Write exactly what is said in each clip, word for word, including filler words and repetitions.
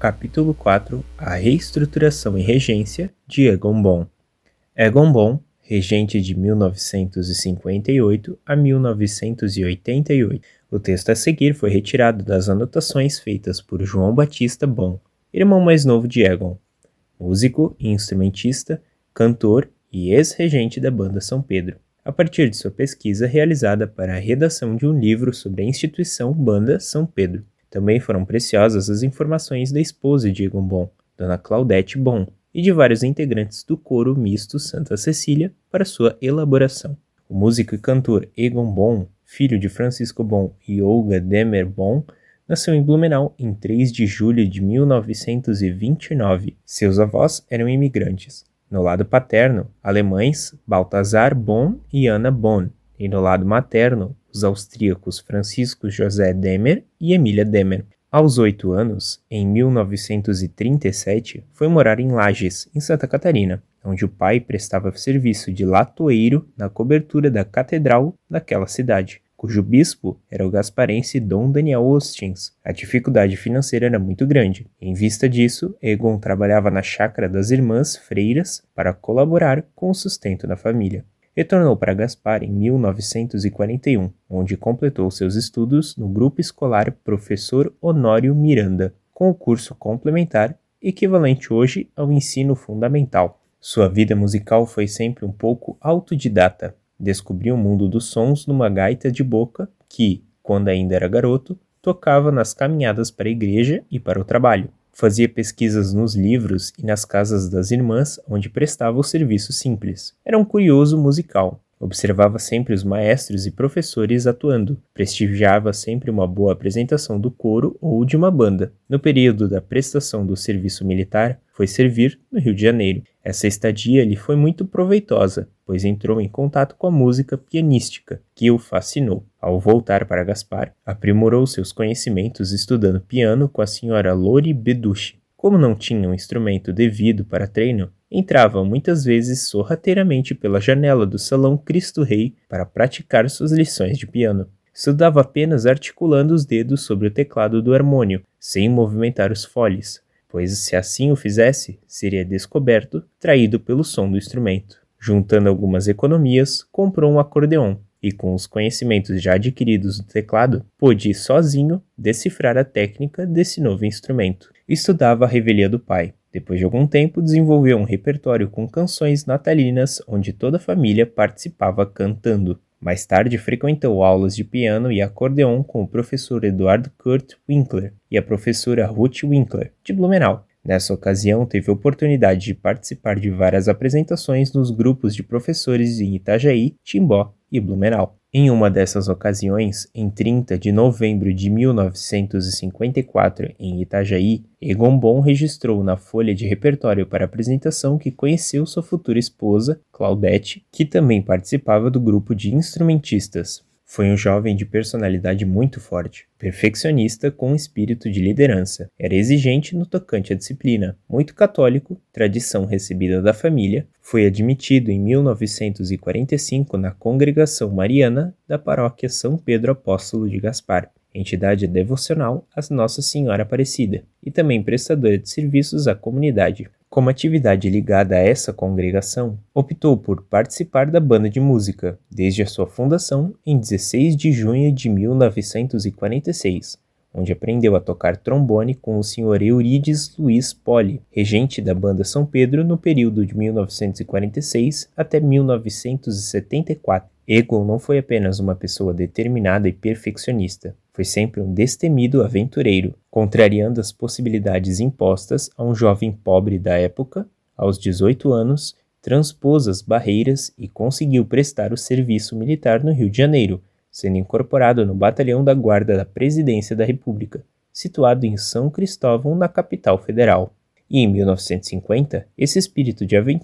Capítulo quatro A reestruturação e regência de Egon Bon. Egon Bon, regente de mil novecentos e cinquenta e oito a mil novecentos e oitenta e oito. O texto a seguir foi retirado das anotações feitas por João Batista Bon, irmão mais novo de Egon, músico e instrumentista, cantor e ex-regente da banda São Pedro, a partir de sua pesquisa realizada para a redação de um livro sobre a instituição Banda São Pedro. Também foram preciosas as informações da esposa de Egon Bon, Dona Claudete Bon, e de vários integrantes do coro misto Santa Cecília para sua elaboração. O músico e cantor Egon Bon, filho de Francisco Bon e Olga Demer Bon, nasceu em Blumenau em três de julho de mil novecentos e vinte e nove. Seus avós eram imigrantes. No lado paterno, alemães Balthasar Bon e Anna Bon, e no lado materno, os austríacos Francisco José Demer e Emília Demer. Aos oito anos, em mil novecentos e trinta e sete, foi morar em Lages, em Santa Catarina, onde o pai prestava serviço de latoeiro na cobertura da catedral daquela cidade, cujo bispo era o gasparense Dom Daniel Ostins. A dificuldade financeira era muito grande. Em vista disso, Egon trabalhava na chácara das irmãs freiras para colaborar com o sustento da família. Retornou para Gaspar em mil novecentos e quarenta e um, onde completou seus estudos no grupo escolar Professor Honório Miranda, com o curso complementar, equivalente hoje ao ensino fundamental. Sua vida musical foi sempre um pouco autodidata. Descobriu o mundo dos sons numa gaita de boca que, quando ainda era garoto, tocava nas caminhadas para a igreja e para o trabalho. Fazia pesquisas nos livros e nas casas das irmãs, onde prestava o serviço simples. Era um curioso musical. Observava sempre os maestros e professores atuando. Prestigiava sempre uma boa apresentação do coro ou de uma banda. No período da prestação do serviço militar, foi servir no Rio de Janeiro. Essa estadia lhe foi muito proveitosa, pois entrou em contato com a música pianística, que o fascinou. Ao voltar para Gaspar, aprimorou seus conhecimentos estudando piano com a senhora Lori Beducci. Como não tinha um instrumento devido para treino, entrava muitas vezes sorrateiramente pela janela do Salão Cristo Rei para praticar suas lições de piano. Estudava apenas articulando os dedos sobre o teclado do harmônio, sem movimentar os foles, pois se assim o fizesse, seria descoberto, traído pelo som do instrumento. Juntando algumas economias, comprou um acordeon e, com os conhecimentos já adquiridos do teclado, pôde sozinho decifrar a técnica desse novo instrumento. Estudava a revelia do pai. Depois de algum tempo, desenvolveu um repertório com canções natalinas onde toda a família participava cantando. Mais tarde, frequentou aulas de piano e acordeon com o professor Eduardo Kurt Winkler e a professora Ruth Winkler, de Blumenau. Nessa ocasião, teve a oportunidade de participar de várias apresentações nos grupos de professores em Itajaí, Timbó e Blumenau. Em uma dessas ocasiões, em trinta de novembro de mil novecentos e cinquenta e quatro, em Itajaí, Egon Bon registrou na folha de repertório para apresentação que conheceu sua futura esposa, Claudete, que também participava do grupo de instrumentistas. Foi um jovem de personalidade muito forte, perfeccionista com espírito de liderança. Era exigente no tocante à disciplina, muito católico, tradição recebida da família. Foi admitido em mil novecentos e quarenta e cinco na Congregação Mariana da Paróquia São Pedro Apóstolo de Gaspar, entidade devocional a Nossa Senhora Aparecida, e também prestadora de serviços à comunidade. Como atividade ligada a essa congregação, optou por participar da banda de música, desde a sua fundação em dezesseis de junho de mil novecentos e quarenta e seis, onde aprendeu a tocar trombone com o senhor Eurides Luiz Poli, regente da banda São Pedro no período de mil novecentos e quarenta e seis até mil novecentos e setenta e quatro. Egon não foi apenas uma pessoa determinada e perfeccionista, foi sempre um destemido aventureiro, contrariando as possibilidades impostas a um jovem pobre da época. Aos dezoito anos, transpôs as barreiras e conseguiu prestar o serviço militar no Rio de Janeiro, sendo incorporado no Batalhão da Guarda da Presidência da República, situado em São Cristóvão, na capital federal. E em mil novecentos e cinquenta, esse espírito de aventura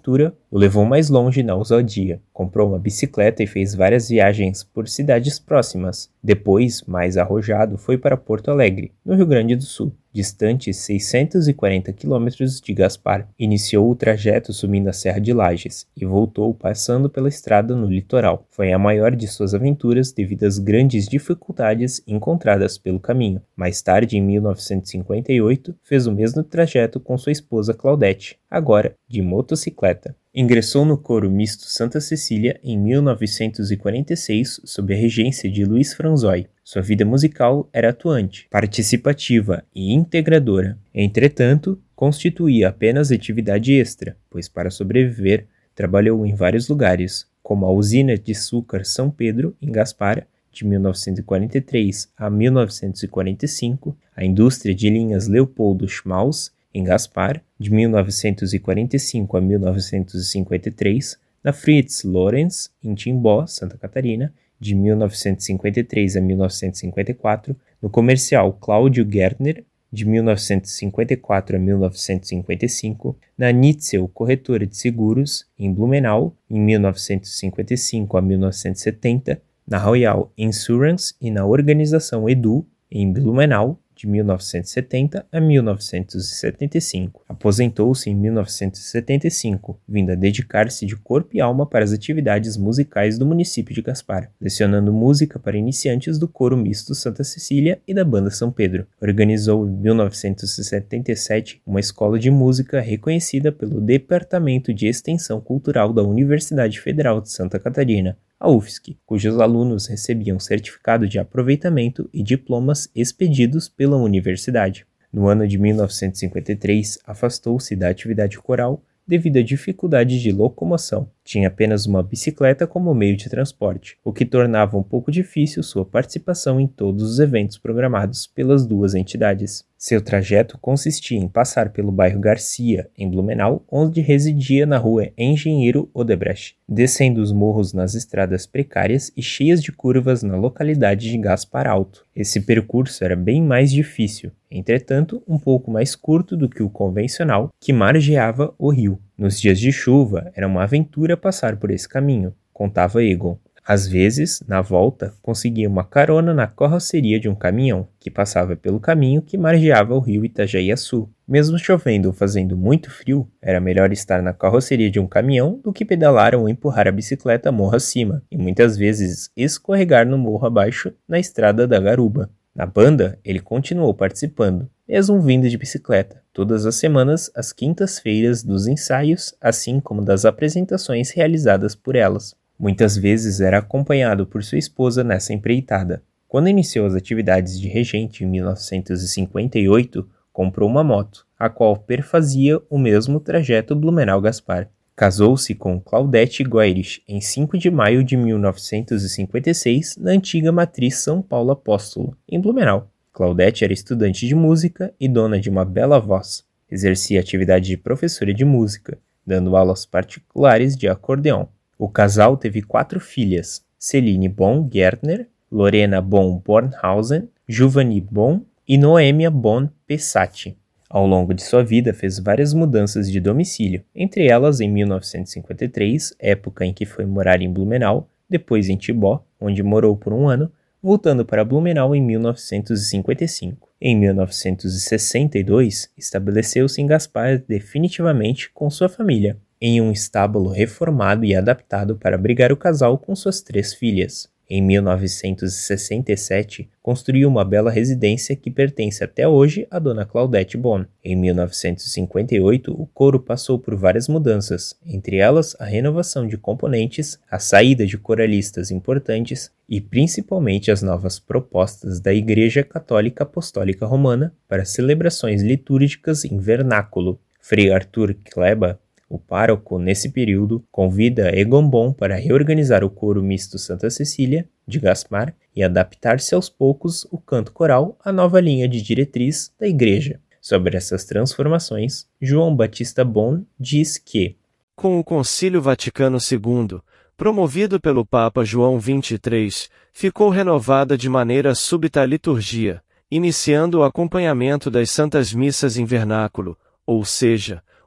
o levou mais longe na ousadia. Comprou uma bicicleta e fez várias viagens por cidades próximas. Depois, mais arrojado, foi para Porto Alegre, no Rio Grande do Sul, distante seiscentos e quarenta quilômetros de Gaspar. Iniciou o trajeto subindo a Serra de Lages e voltou passando pela estrada no litoral. Foi a maior de suas aventuras devido às grandes dificuldades encontradas pelo caminho. Mais tarde, em mil novecentos e cinquenta e oito, fez o mesmo trajeto com sua esposa Claudete, agora de motocicleta. Ingressou no coro misto Santa Cecília em mil novecentos e quarenta e seis sob a regência de Luiz Franzói. Sua vida musical era atuante, participativa e integradora. Entretanto, constituía apenas atividade extra, pois para sobreviver trabalhou em vários lugares, como a usina de açúcar São Pedro, em Gaspar, de mil novecentos e quarenta e três a mil novecentos e quarenta e cinco, a indústria de linhas Leopoldo Schmaus, em Gaspar, de mil novecentos e quarenta e cinco a mil novecentos e cinquenta e três, na Fritz Lorenz, em Timbó, Santa Catarina, de mil novecentos e cinquenta e três a mil novecentos e cinquenta e quatro, no comercial Cláudio Gärtner, de mil novecentos e cinquenta e quatro a mil novecentos e cinquenta e cinco, na Nitzel Corretora de Seguros, em Blumenau, em mil novecentos e cinquenta e cinco a mil novecentos e setenta, na Royal Insurance e na organização Edu, em Blumenau, de mil novecentos e setenta a mil novecentos e setenta e cinco. Aposentou-se em mil novecentos e setenta e cinco, vindo a dedicar-se de corpo e alma para as atividades musicais do município de Gaspar, lecionando música para iniciantes do coro misto Santa Cecília e da banda São Pedro. Organizou em mil novecentos e setenta e sete uma escola de música reconhecida pelo Departamento de Extensão Cultural da Universidade Federal de Santa Catarina, a U F S C, cujos alunos recebiam certificado de aproveitamento e diplomas expedidos pela universidade. No ano de mil novecentos e cinquenta e três, afastou-se da atividade coral devido a dificuldades de locomoção. Tinha apenas uma bicicleta como meio de transporte, o que tornava um pouco difícil sua participação em todos os eventos programados pelas duas entidades. Seu trajeto consistia em passar pelo bairro Garcia, em Blumenau, onde residia na rua Engenheiro Odebrecht, descendo os morros nas estradas precárias e cheias de curvas na localidade de Gaspar Alto. Esse percurso era bem mais difícil, entretanto um pouco mais curto do que o convencional, que margeava o rio. Nos dias de chuva, era uma aventura passar por esse caminho, contava Egon. Às vezes, na volta, conseguia uma carona na carroceria de um caminhão, que passava pelo caminho que margeava o rio Itajaí-Açu. Mesmo chovendo ou fazendo muito frio, era melhor estar na carroceria de um caminhão do que pedalar ou empurrar a bicicleta morro acima, e muitas vezes escorregar no morro abaixo na estrada da garuba. Na banda, ele continuou participando, mesmo vindo de bicicleta, todas as semanas às quintas-feiras dos ensaios, assim como das apresentações realizadas por elas. Muitas vezes era acompanhado por sua esposa nessa empreitada. Quando iniciou as atividades de regente em mil novecentos e cinquenta e oito, comprou uma moto, a qual perfazia o mesmo trajeto Blumenau-Gaspar. Casou-se com Claudete Goerich em cinco de maio de mil novecentos e cinquenta e seis na antiga matriz São Paulo Apóstolo, em Blumenau. Claudete era estudante de música e dona de uma bela voz. Exercia a atividade de professora de música, dando aulas particulares de acordeão. O casal teve quatro filhas, Celine Bon Gärtner, Lorena Bon Bornhausen, Giovanni Bon e Noêmia Bon Pessati. Ao longo de sua vida fez várias mudanças de domicílio, entre elas em mil novecentos e cinquenta e três, época em que foi morar em Blumenau, depois em Tibó, onde morou por um ano, voltando para Blumenau em mil novecentos e cinquenta e cinco. Em mil novecentos e sessenta e dois, estabeleceu-se em Gaspar definitivamente com sua família, em um estábulo reformado e adaptado para abrigar o casal com suas três filhas. Em mil novecentos e sessenta e sete, construiu uma bela residência que pertence até hoje à dona Claudete Bon. Em mil novecentos e cinquenta e oito, o coro passou por várias mudanças, entre elas a renovação de componentes, a saída de coralistas importantes e principalmente as novas propostas da Igreja Católica Apostólica Romana para celebrações litúrgicas em vernáculo. Frei Arthur Kleba, o pároco, nesse período, convida Egon Bon para reorganizar o coro misto Santa Cecília, de Gaspar, e adaptar-se aos poucos o canto coral à nova linha de diretriz da Igreja. Sobre essas transformações, João Batista Bon diz que, com o Concílio Vaticano segundo, promovido pelo Papa João vinte e três, ficou renovada de maneira súbita a liturgia, iniciando o acompanhamento das Santas Missas em vernáculo, ou seja,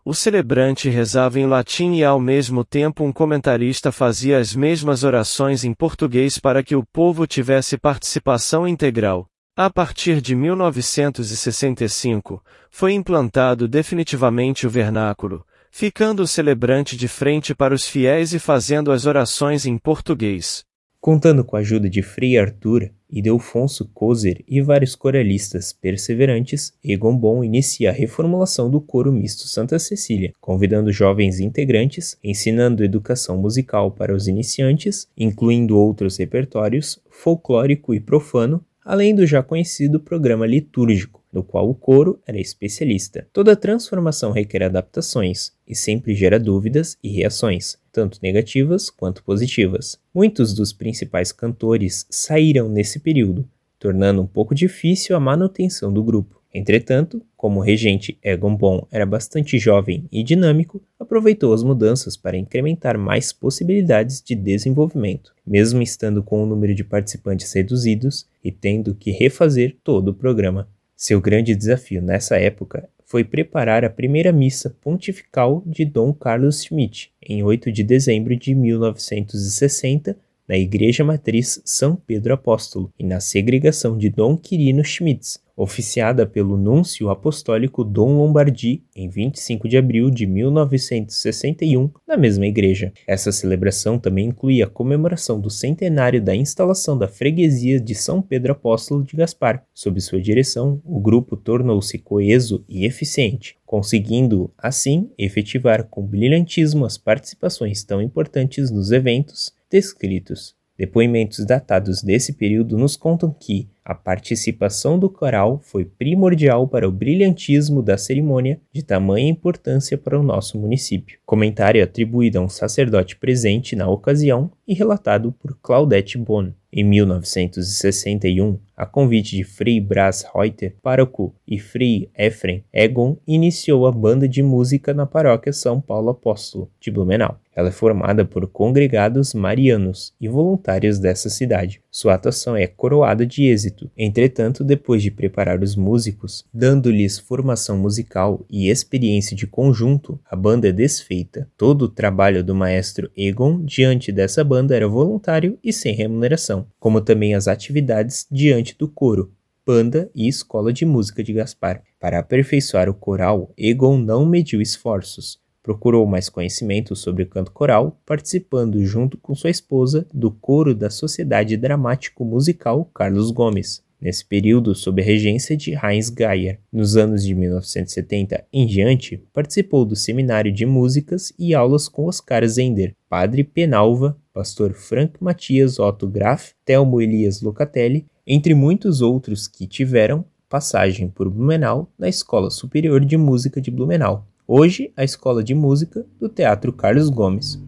o celebrante rezava em latim e ao mesmo tempo um comentarista fazia as mesmas orações em português para que o povo tivesse participação integral. A partir de mil novecentos e sessenta e cinco, foi implantado definitivamente o vernáculo, ficando o celebrante de frente para os fiéis e fazendo as orações em português. Contando com a ajuda de Frei Arthur, Ildefonso Coser e vários coralistas perseverantes, Egon Bon inicia a reformulação do coro misto Santa Cecília, convidando jovens integrantes, ensinando educação musical para os iniciantes, incluindo outros repertórios, folclórico e profano, além do já conhecido programa litúrgico, no qual o coro era especialista. Toda transformação requer adaptações e sempre gera dúvidas e reações, tanto negativas quanto positivas. Muitos dos principais cantores saíram nesse período, tornando um pouco difícil a manutenção do grupo. Entretanto, como o regente Egon Bon era bastante jovem e dinâmico, aproveitou as mudanças para incrementar mais possibilidades de desenvolvimento, mesmo estando com o número de participantes reduzidos e tendo que refazer todo o programa. Seu grande desafio nessa época foi preparar a primeira missa pontifical de Dom Carlos Schmidt, em oito de dezembro de mil novecentos e sessenta, na Igreja Matriz São Pedro Apóstolo, e na segregação de Dom Quirino Schmitz, oficiada pelo Núncio Apostólico Dom Lombardi em vinte e cinco de abril de mil novecentos e sessenta e um, na mesma igreja. Essa celebração também incluía a comemoração do centenário da instalação da freguesia de São Pedro Apóstolo de Gaspar. Sob sua direção, o grupo tornou-se coeso e eficiente, conseguindo, assim, efetivar com brilhantismo as participações tão importantes nos eventos descritos. Depoimentos datados desse período nos contam que a participação do coral foi primordial para o brilhantismo da cerimônia, de tamanha importância para o nosso município. Comentário atribuído a um sacerdote presente na ocasião e relatado por Claudette Bon. Em mil novecentos e sessenta e um, a convite de Frei Brás Reuter, pároco, e Frei Efrem Egon iniciou a banda de música na paróquia São Paulo Apóstolo, de Blumenau. Ela é formada por congregados marianos e voluntários dessa cidade. Sua atuação é coroada de êxito. Entretanto, depois de preparar os músicos, dando-lhes formação musical e experiência de conjunto, a banda é desfeita. Todo o trabalho do maestro Egon diante dessa banda era voluntário e sem remuneração, como também as atividades diante do coro, banda e escola de música de Gaspar. Para aperfeiçoar o coral, Egon não mediu esforços. Procurou mais conhecimento sobre o canto coral, participando junto com sua esposa do coro da Sociedade Dramático-Musical Carlos Gomes, nesse período sob a regência de Heinz Geier. Nos anos de mil novecentos e setenta em diante, participou do Seminário de Músicas e aulas com Oscar Zender, Padre Penalva, Pastor Frank Matias Otto Graf, Telmo Elias Locatelli, entre muitos outros que tiveram passagem por Blumenau na Escola Superior de Música de Blumenau, hoje a Escola de Música do Teatro Carlos Gomes.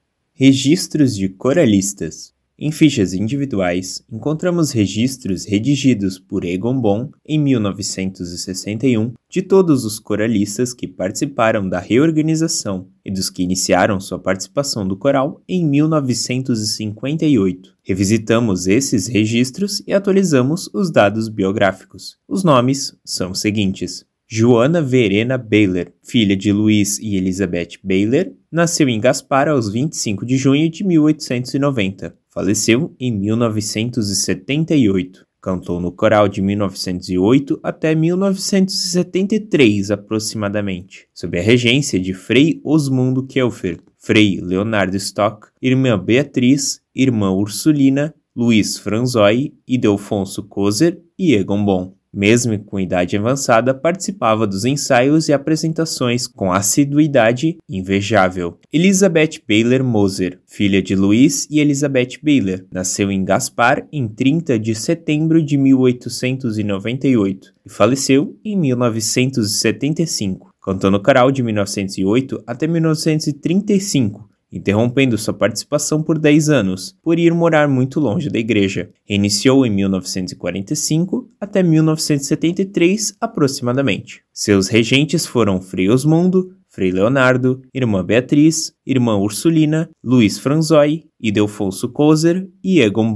Registros de coralistas. Em fichas individuais, encontramos registros redigidos por Egon Bon em mil novecentos e sessenta e um de todos os coralistas que participaram da reorganização e dos que iniciaram sua participação do coral em mil novecentos e cinquenta e oito. Revisitamos esses registros e atualizamos os dados biográficos. Os nomes são os seguintes: Joana Verena Bayler, filha de Luiz e Elizabeth Bayler, nasceu em Gaspar aos vinte e cinco de junho de mil oitocentos e noventa. Faleceu em mil novecentos e setenta e oito. Cantou no coral de mil novecentos e oito até mil novecentos e setenta e três, aproximadamente, sob a regência de Frei Osmundo Kelfer, Frei Leonardo Stock, irmã Beatriz, irmã Ursulina, Luiz Franzoi, Ildefonso Coser e Egon Bon. Mesmo com idade avançada, participava dos ensaios e apresentações com assiduidade invejável. Elizabeth Bayler Moser, filha de Luiz e Elizabeth Bayler, nasceu em Gaspar em trinta de setembro de mil oitocentos e noventa e oito e faleceu em mil novecentos e setenta e cinco. Cantou no coral de mil novecentos e oito até mil novecentos e trinta e cinco, interrompendo sua participação por dez anos, por ir morar muito longe da igreja. Reiniciou em mil novecentos e quarenta e cinco até mil novecentos e setenta e três, aproximadamente. Seus regentes foram Frei Osmundo, Frei Leonardo, irmã Beatriz, irmã Ursulina, Luiz Franzoi, Ildefonso Coser e Egon Bon.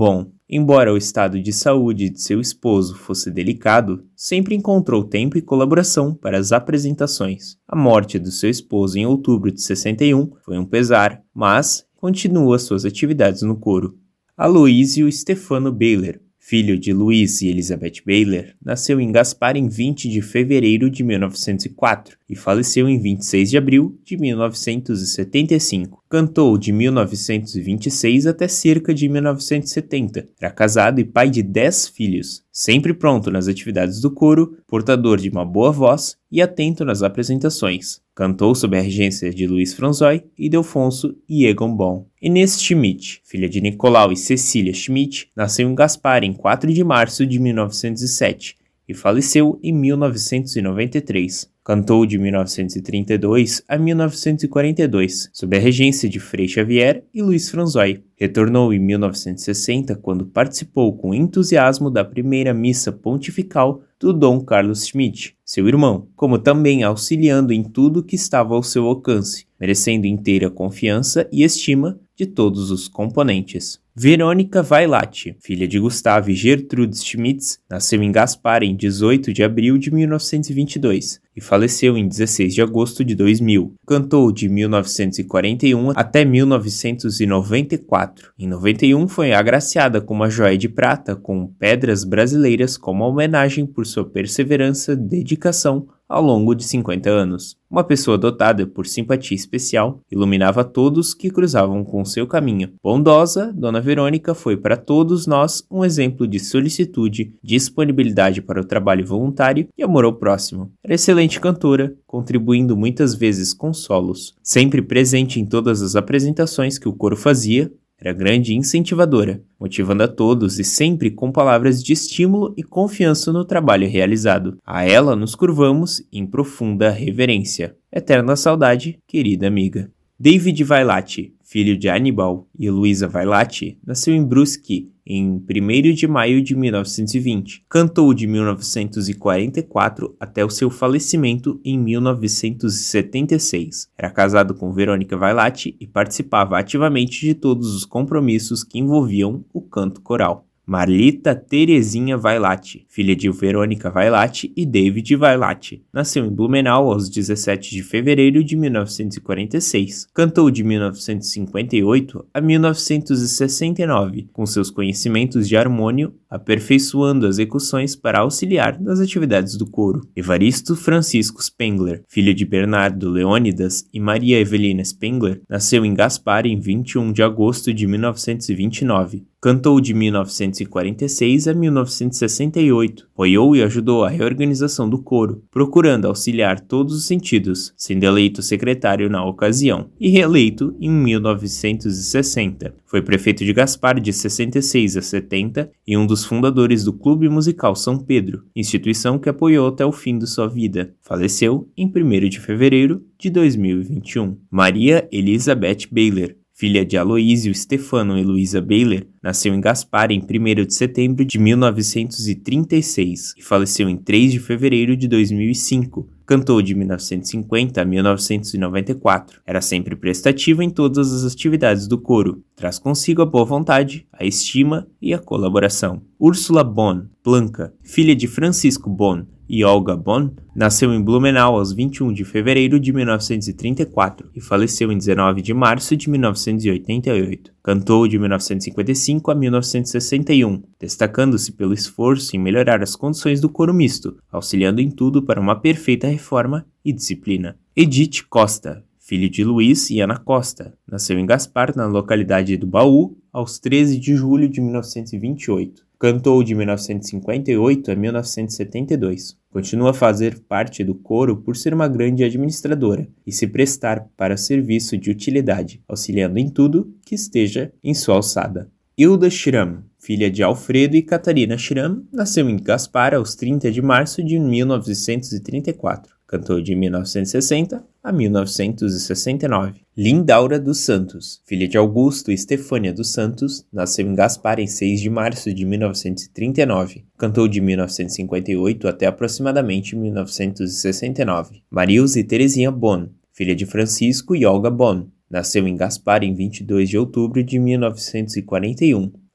Embora o estado de saúde de seu esposo fosse delicado, sempre encontrou tempo e colaboração para as apresentações. A morte do seu esposo em outubro de sessenta e um foi um pesar, mas continua suas atividades no coro. Aloísio Stefano Bayler, filho de Luiz e Elizabeth Bayler, nasceu em Gaspar em vinte de fevereiro de mil novecentos e quatro e faleceu em vinte e seis de abril de mil novecentos e setenta e cinco. Cantou de mil novecentos e vinte e seis até cerca de mil novecentos e setenta. Era casado e pai de dez filhos, sempre pronto nas atividades do coro, portador de uma boa voz e atento nas apresentações. Cantou sob a regência de Luiz Franzói, Ildefonso e Egon Bon. Inês Schmidt, filha de Nicolau e Cecília Schmidt, nasceu em Gaspar em quatro de março de mil novecentos e sete e faleceu em mil novecentos e noventa e três. Cantou de mil novecentos e trinta e dois a mil novecentos e quarenta e dois, sob a regência de Frei Xavier e Luiz Franzói. Retornou em mil novecentos e sessenta, quando participou com entusiasmo da primeira missa pontifical do Dom Carlos Schmidt, seu irmão, como também auxiliando em tudo que estava ao seu alcance, merecendo inteira confiança e estima de todos os componentes. Verônica Vailate, filha de Gustavo e Gertrude Schmitz, nasceu em Gaspar em dezoito de abril de mil novecentos e vinte e dois e faleceu em dezesseis de agosto de dois mil. Cantou de mil novecentos e quarenta e um até mil novecentos e noventa e quatro. Em noventa e um foi agraciada com uma joia de prata com pedras brasileiras como homenagem por sua perseverança e dedicação ao longo de cinquenta anos. Uma pessoa dotada por simpatia especial, iluminava todos que cruzavam com seu caminho. Bondosa, Dona Verônica foi para todos nós um exemplo de solicitude, disponibilidade para o trabalho voluntário e amor ao próximo. Era excelente cantora, contribuindo muitas vezes com solos. Sempre presente em todas as apresentações que o coro fazia, era grande incentivadora, motivando a todos e sempre com palavras de estímulo e confiança no trabalho realizado. A ela nos curvamos em profunda reverência. Eterna saudade, querida amiga. David Vailate, filho de Aníbal e Heloísa Vailate, nasceu em Brusque em primeiro de maio de mil novecentos e vinte. Cantou de mil novecentos e quarenta e quatro até o seu falecimento em mil novecentos e setenta e seis. Era casado com Verônica Vailate e participava ativamente de todos os compromissos que envolviam o canto coral. Marlita Terezinha Vailate, filha de Verônica Vailate e David Vailate, nasceu em Blumenau aos dezessete de fevereiro de mil novecentos e quarenta e seis. Cantou de mil novecentos e cinquenta e oito a mil novecentos e sessenta e nove, com seus conhecimentos de harmônio, aperfeiçoando as execuções para auxiliar nas atividades do coro. Evaristo Francisco Spengler, filho de Bernardo Leônidas e Maria Evelina Spengler, nasceu em Gaspar em vinte e um de agosto de mil novecentos e vinte e nove. Cantou de mil novecentos e quarenta e seis a mil novecentos e sessenta e oito, apoiou e ajudou a reorganização do coro, procurando auxiliar todos os sentidos, sendo eleito secretário na ocasião, e reeleito em mil novecentos e sessenta. Foi prefeito de Gaspar de sessenta e seis a setenta e um dos fundadores do Clube Musical São Pedro, instituição que apoiou até o fim de sua vida. Faleceu em primeiro de fevereiro de dois mil e vinte e um. Maria Elizabeth Bayler, filha de Aloísio Stefano e Luísa Bayler, nasceu em Gaspar em primeiro de setembro de mil novecentos e trinta e seis e faleceu em três de fevereiro de dois mil e cinco. Cantou de mil novecentos e cinquenta a mil novecentos e noventa e quatro. Era sempre prestativa em todas as atividades do coro. Traz consigo a boa vontade, a estima e a colaboração. Úrsula Bon, Blanca, filha de Francisco Bon e Olga Bon, nasceu em Blumenau aos vinte e um de fevereiro de mil novecentos e trinta e quatro e faleceu em dezenove de março de mil novecentos e oitenta e oito. Cantou de mil novecentos e cinquenta e cinco a mil novecentos e sessenta e um, destacando-se pelo esforço em melhorar as condições do coro misto, auxiliando em tudo para uma perfeita reforma e disciplina. Edith Costa, filho de Luiz e Ana Costa, nasceu em Gaspar, na localidade do Baú, aos treze de julho de mil novecentos e vinte e oito. Cantou de mil novecentos e cinquenta e oito a mil novecentos e setenta e dois. Continua a fazer parte do coro por ser uma grande administradora e se prestar para serviço de utilidade, auxiliando em tudo que esteja em sua alçada. Hilda Schramm, filha de Alfredo e Catarina Schramm, nasceu em Gaspar aos trinta de março de mil novecentos e trinta e quatro. Cantou de mil novecentos e sessenta a mil novecentos e sessenta e nove. Lindaura dos Santos, filha de Augusto e Estefânia dos Santos, nasceu em Gaspar em seis de março de mil novecentos e trinta e nove. Cantou de mil novecentos e cinquenta e oito até aproximadamente mil novecentos e sessenta e nove. Marilze Terezinha Bon, filha de Francisco e Olga Bon, nasceu em Gaspar em vinte e dois de outubro de mil novecentos e quarenta e um.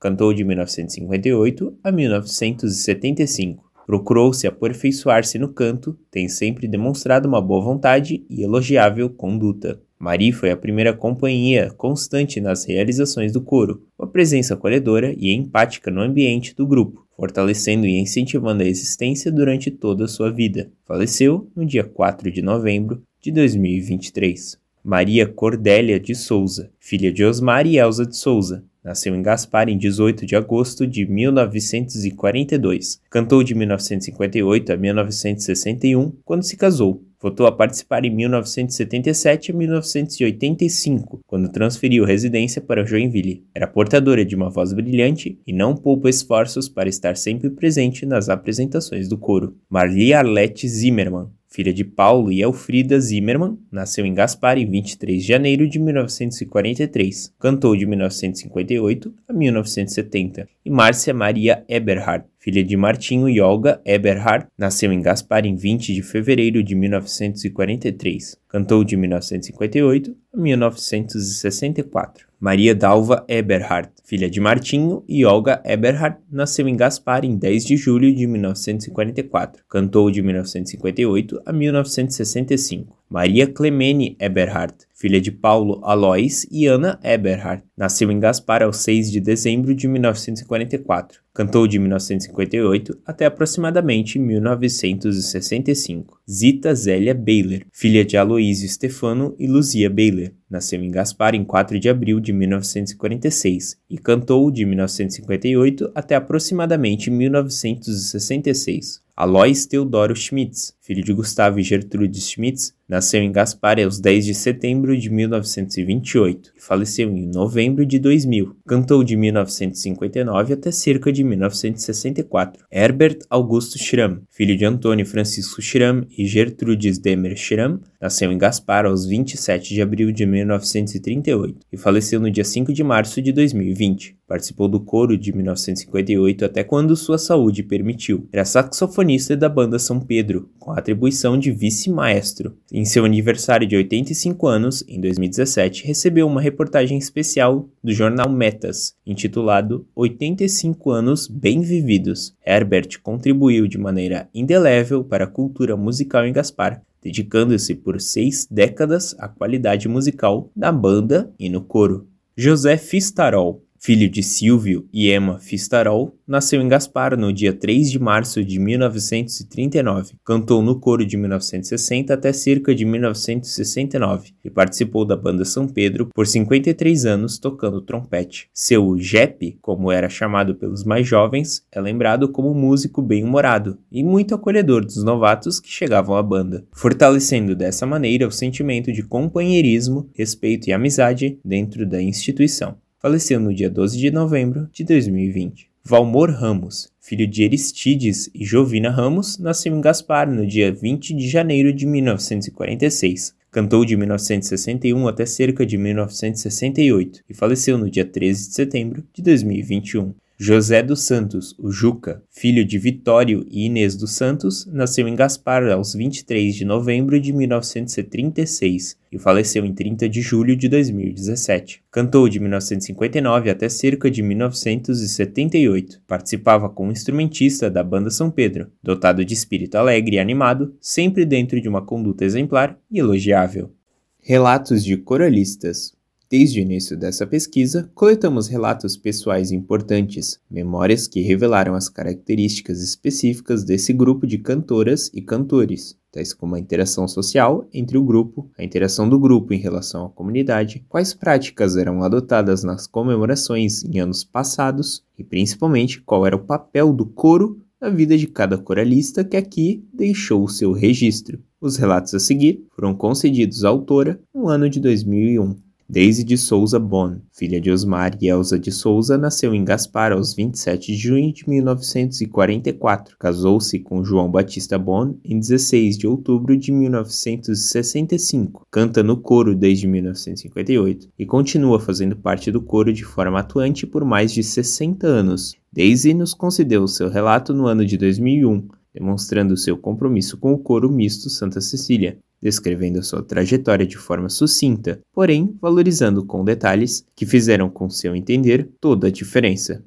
Cantou de mil novecentos e cinquenta e oito a mil novecentos e setenta e cinco. Procurou-se aperfeiçoar-se no canto, tem sempre demonstrado uma boa vontade e elogiável conduta. Marie foi a primeira companhia constante nas realizações do coro, uma presença acolhedora e empática no ambiente do grupo, fortalecendo e incentivando a existência durante toda a sua vida. Faleceu no dia quatro de novembro de dois mil e vinte e três. Maria Cordélia de Souza, filha de Osmar e Elza de Souza. Nasceu em Gaspar em dezoito de agosto de mil novecentos e quarenta e dois. Cantou de mil novecentos e cinquenta e oito a mil novecentos e sessenta e um, quando se casou. Voltou a participar em mil novecentos e setenta e sete a mil novecentos e oitenta e cinco, quando transferiu residência para Joinville. Era portadora de uma voz brilhante e não poupa esforços para estar sempre presente nas apresentações do coro. Marli Arlete Zimmermann, filha de Paulo e Elfrida Zimmermann, nasceu em Gaspar em vinte e três de janeiro de mil novecentos e quarenta e três. Cantou de mil novecentos e cinquenta e oito a mil novecentos e setenta. E Márcia Maria Eberhard, filha de Martinho e Olga Eberhard, nasceu em Gaspar em vinte de fevereiro de mil novecentos e quarenta e três. Cantou de mil novecentos e cinquenta e oito a mil novecentos e sessenta e quatro. Maria Dalva Eberhard, filha de Martinho e Olga Eberhard, nasceu em Gaspar em dez de julho de mil novecentos e quarenta e quatro. Cantou de mil novecentos e cinquenta e oito a mil novecentos e sessenta e cinco. Maria Clemene Eberhard, filha de Paulo Alois e Ana Eberhard, nasceu em Gaspar aos seis de dezembro de mil novecentos e quarenta e quatro. Cantou de mil novecentos e cinquenta e oito até aproximadamente mil novecentos e sessenta e cinco. Zita Zélia Beiler, filha de Aloísio Stefano e Luzia Beiler, nasceu em Gaspar em quatro de abril de mil novecentos e quarenta e seis e cantou de mil novecentos e cinquenta e oito até aproximadamente mil novecentos e sessenta e seis. Alois Teodoro Schmitz, filho de Gustavo e Gertrude Schmitz, nasceu em Gaspar aos dez de setembro de mil novecentos e vinte e oito e faleceu em novembro de dois mil. Cantou de mil novecentos e cinquenta e nove até cerca de mil novecentos e sessenta e quatro. Herbert Augusto Schramm, filho de Antônio Francisco Schramm e Gertrudes Demer Schramm, nasceu em Gaspar aos vinte e sete de abril de mil novecentos e trinta e oito e faleceu no dia cinco de março de dois mil e vinte. Participou do coro de mil novecentos e cinquenta e oito até quando sua saúde permitiu. Era saxofonista da banda São Pedro, com a atribuição de vice-maestro. Em seu aniversário de oitenta e cinco anos, em dois mil e dezessete, recebeu uma reportagem especial do jornal Metas, intitulado oitenta e cinco anos bem vividos. Herbert contribuiu de maneira indelével para a cultura musical em Gaspar, dedicando-se por seis décadas à qualidade musical da banda e no coro. José Fistarol, filho de Silvio e Emma Fistarol, nasceu em Gaspar no dia três de março de mil novecentos e trinta e nove. Cantou no coro de mil novecentos e sessenta até cerca de mil novecentos e sessenta e nove e participou da banda São Pedro por cinquenta e três anos tocando trompete. Seu Jepe, como era chamado pelos mais jovens, é lembrado como um músico bem-humorado e muito acolhedor dos novatos que chegavam à banda, fortalecendo dessa maneira o sentimento de companheirismo, respeito e amizade dentro da instituição. Faleceu no dia doze de novembro de dois mil e vinte. Valmor Ramos, filho de Aristides e Jovina Ramos, nasceu em Gaspar no dia vinte de janeiro de mil novecentos e quarenta e seis. Cantou de mil novecentos e sessenta e um até cerca de mil novecentos e sessenta e oito e faleceu no dia treze de setembro de dois mil e vinte e um. José dos Santos, o Juca, filho de Vitório e Inês dos Santos, nasceu em Gaspar aos vinte e três de novembro de mil novecentos e trinta e seis e faleceu em trinta de julho de dois mil e dezessete. Cantou de mil novecentos e cinquenta e nove até cerca de mil novecentos e setenta e oito. Participava como instrumentista da banda São Pedro, dotado de espírito alegre e animado, sempre dentro de uma conduta exemplar e elogiável. Relatos de coralistas. Desde o início dessa pesquisa, coletamos relatos pessoais importantes, memórias que revelaram as características específicas desse grupo de cantoras e cantores, tais como a interação social entre o grupo, a interação do grupo em relação à comunidade, quais práticas eram adotadas nas comemorações em anos passados e, principalmente, qual era o papel do coro na vida de cada coralista que aqui deixou o seu registro. Os relatos a seguir foram concedidos à autora no ano de dois mil e um. Deise de Souza Bon, filha de Osmar e Elza de Souza, nasceu em Gaspar aos vinte e sete de junho de mil novecentos e quarenta e quatro. Casou-se com João Batista Bon em dezesseis de outubro de mil novecentos e sessenta e cinco. Canta no coro desde mil novecentos e cinquenta e oito e continua fazendo parte do coro de forma atuante por mais de sessenta anos. Deise nos concedeu seu relato no ano de dois mil e um, demonstrando seu compromisso com o coro misto Santa Cecília, descrevendo sua trajetória de forma sucinta, porém valorizando com detalhes que fizeram, com seu entender, toda a diferença.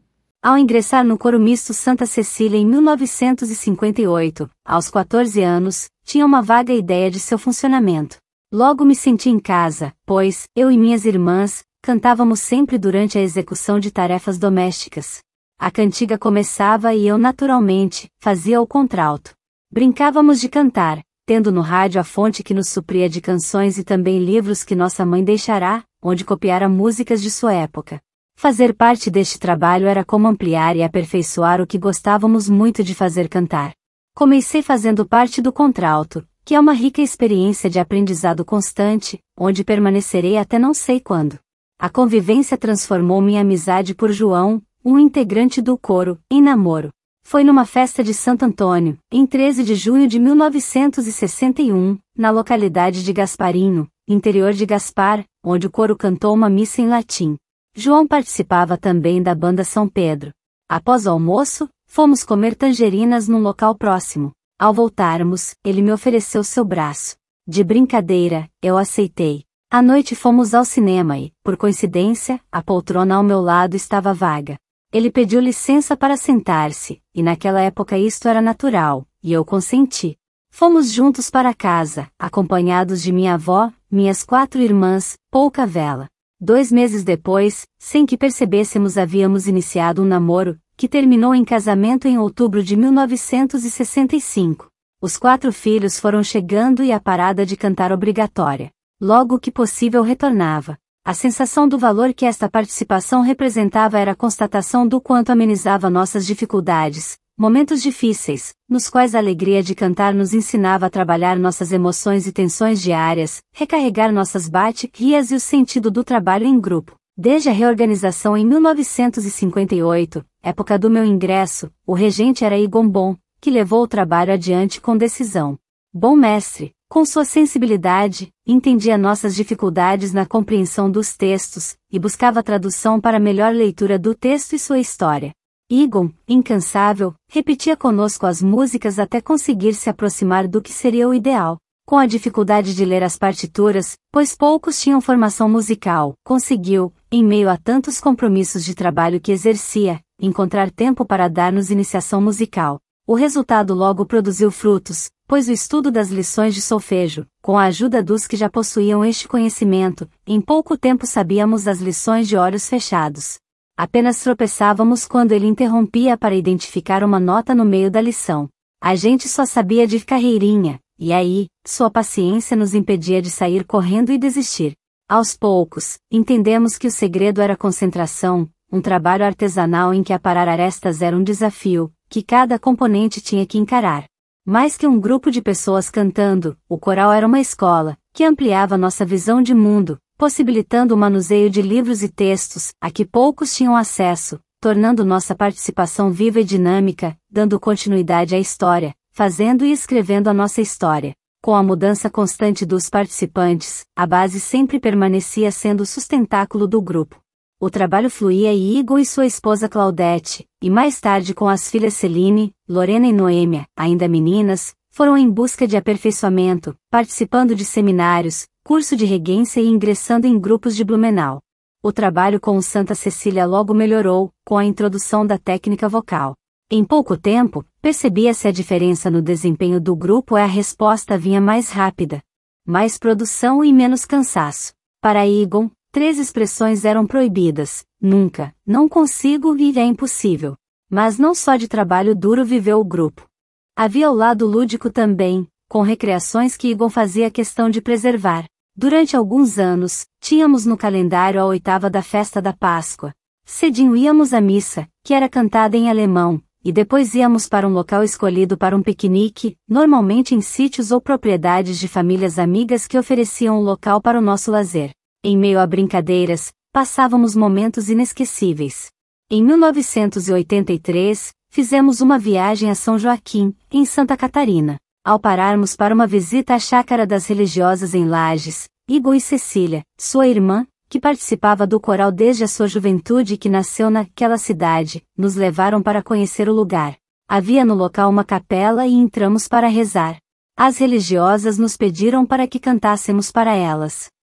Ao ingressar no coro misto Santa Cecília em mil novecentos e cinquenta e oito, aos quatorze anos, tinha uma vaga ideia de seu funcionamento. Logo me senti em casa, pois, eu e minhas irmãs, cantávamos sempre durante a execução de tarefas domésticas. A cantiga começava e eu naturalmente, fazia o contralto. Brincávamos de cantar, tendo no rádio a fonte que nos supria de canções e também livros que nossa mãe deixará, onde copiara músicas de sua época. Fazer parte deste trabalho era como ampliar e aperfeiçoar o que gostávamos muito de fazer cantar. Comecei fazendo parte do contralto, que é uma rica experiência de aprendizado constante, onde permanecerei até não sei quando. A convivência transformou minha amizade por João, um integrante do coro, em namoro. Foi numa festa de Santo Antônio, em treze de junho de mil novecentos e sessenta e um, na localidade de Gasparinho, interior de Gaspar, onde o coro cantou uma missa em latim. João participava também da banda São Pedro. Após o almoço, fomos comer tangerinas num local próximo. Ao voltarmos, ele me ofereceu seu braço. De brincadeira, eu aceitei. À noite fomos ao cinema e, por coincidência, a poltrona ao meu lado estava vaga. Ele pediu licença para sentar-se, e naquela época isto era natural, e eu consenti. Fomos juntos para casa, acompanhados de minha avó, minhas quatro irmãs, pouca vela. Dois meses depois, sem que percebêssemos, havíamos iniciado um namoro, que terminou em casamento em outubro de mil novecentos e sessenta e cinco. Os quatro filhos foram chegando e a parada de cantar obrigatória. Logo que possível retornava. A sensação do valor que esta participação representava era a constatação do quanto amenizava nossas dificuldades, momentos difíceis, nos quais a alegria de cantar nos ensinava a trabalhar nossas emoções e tensões diárias, recarregar nossas bate-rias e o sentido do trabalho em grupo. Desde a reorganização em mil novecentos e cinquenta e oito, época do meu ingresso, o regente era Egon Bon, que levou o trabalho adiante com decisão. Bom mestre, com sua sensibilidade, entendia nossas dificuldades na compreensão dos textos, e buscava tradução para melhor leitura do texto e sua história. Egon, incansável, repetia conosco as músicas até conseguir se aproximar do que seria o ideal. Com a dificuldade de ler as partituras, pois poucos tinham formação musical, conseguiu, em meio a tantos compromissos de trabalho que exercia, encontrar tempo para dar-nos iniciação musical. O resultado logo produziu frutos, pois o estudo das lições de solfejo, com a ajuda dos que já possuíam este conhecimento, em pouco tempo sabíamos as lições de olhos fechados. Apenas tropeçávamos quando ele interrompia para identificar uma nota no meio da lição. A gente só sabia de carreirinha, e aí, sua paciência nos impedia de sair correndo e desistir. Aos poucos, entendemos que o segredo era concentração, um trabalho artesanal em que aparar arestas era um desafio, que cada componente tinha que encarar. Mais que um grupo de pessoas cantando, o coral era uma escola, que ampliava nossa visão de mundo, possibilitando o manuseio de livros e textos, a que poucos tinham acesso, tornando nossa participação viva e dinâmica, dando continuidade à história, fazendo e escrevendo a nossa história. Com a mudança constante dos participantes, a base sempre permanecia sendo o sustentáculo do grupo. O trabalho fluía e Egon e sua esposa Claudete, e mais tarde com as filhas Celine, Lorena e Noêmia, ainda meninas, foram em busca de aperfeiçoamento, participando de seminários, curso de regência e ingressando em grupos de Blumenau. O trabalho com o Santa Cecília logo melhorou, com a introdução da técnica vocal. Em pouco tempo, percebia-se a diferença no desempenho do grupo e a resposta vinha mais rápida. Mais produção e menos cansaço. Para Egon, três expressões eram proibidas: nunca, não consigo e é impossível. Mas não só de trabalho duro viveu o grupo. Havia o lado lúdico também, com recreações que Egon fazia questão de preservar. Durante alguns anos, tínhamos no calendário a oitava da festa da Páscoa. Cedinho íamos à missa, que era cantada em alemão, e depois íamos para um local escolhido para um piquenique, normalmente em sítios ou propriedades de famílias amigas que ofereciam um local para o nosso lazer. Em meio a brincadeiras, passávamos momentos inesquecíveis. Em mil novecentos e oitenta e três, fizemos uma viagem a São Joaquim, em Santa Catarina. Ao pararmos para uma visita à chácara das religiosas em Lages, Egon e Cecília, sua irmã, que participava do coral desde a sua juventude e que nasceu naquela cidade, nos levaram para conhecer o lugar. Havia no local uma capela e entramos para rezar. As religiosas nos pediram para que cantássemos para elas.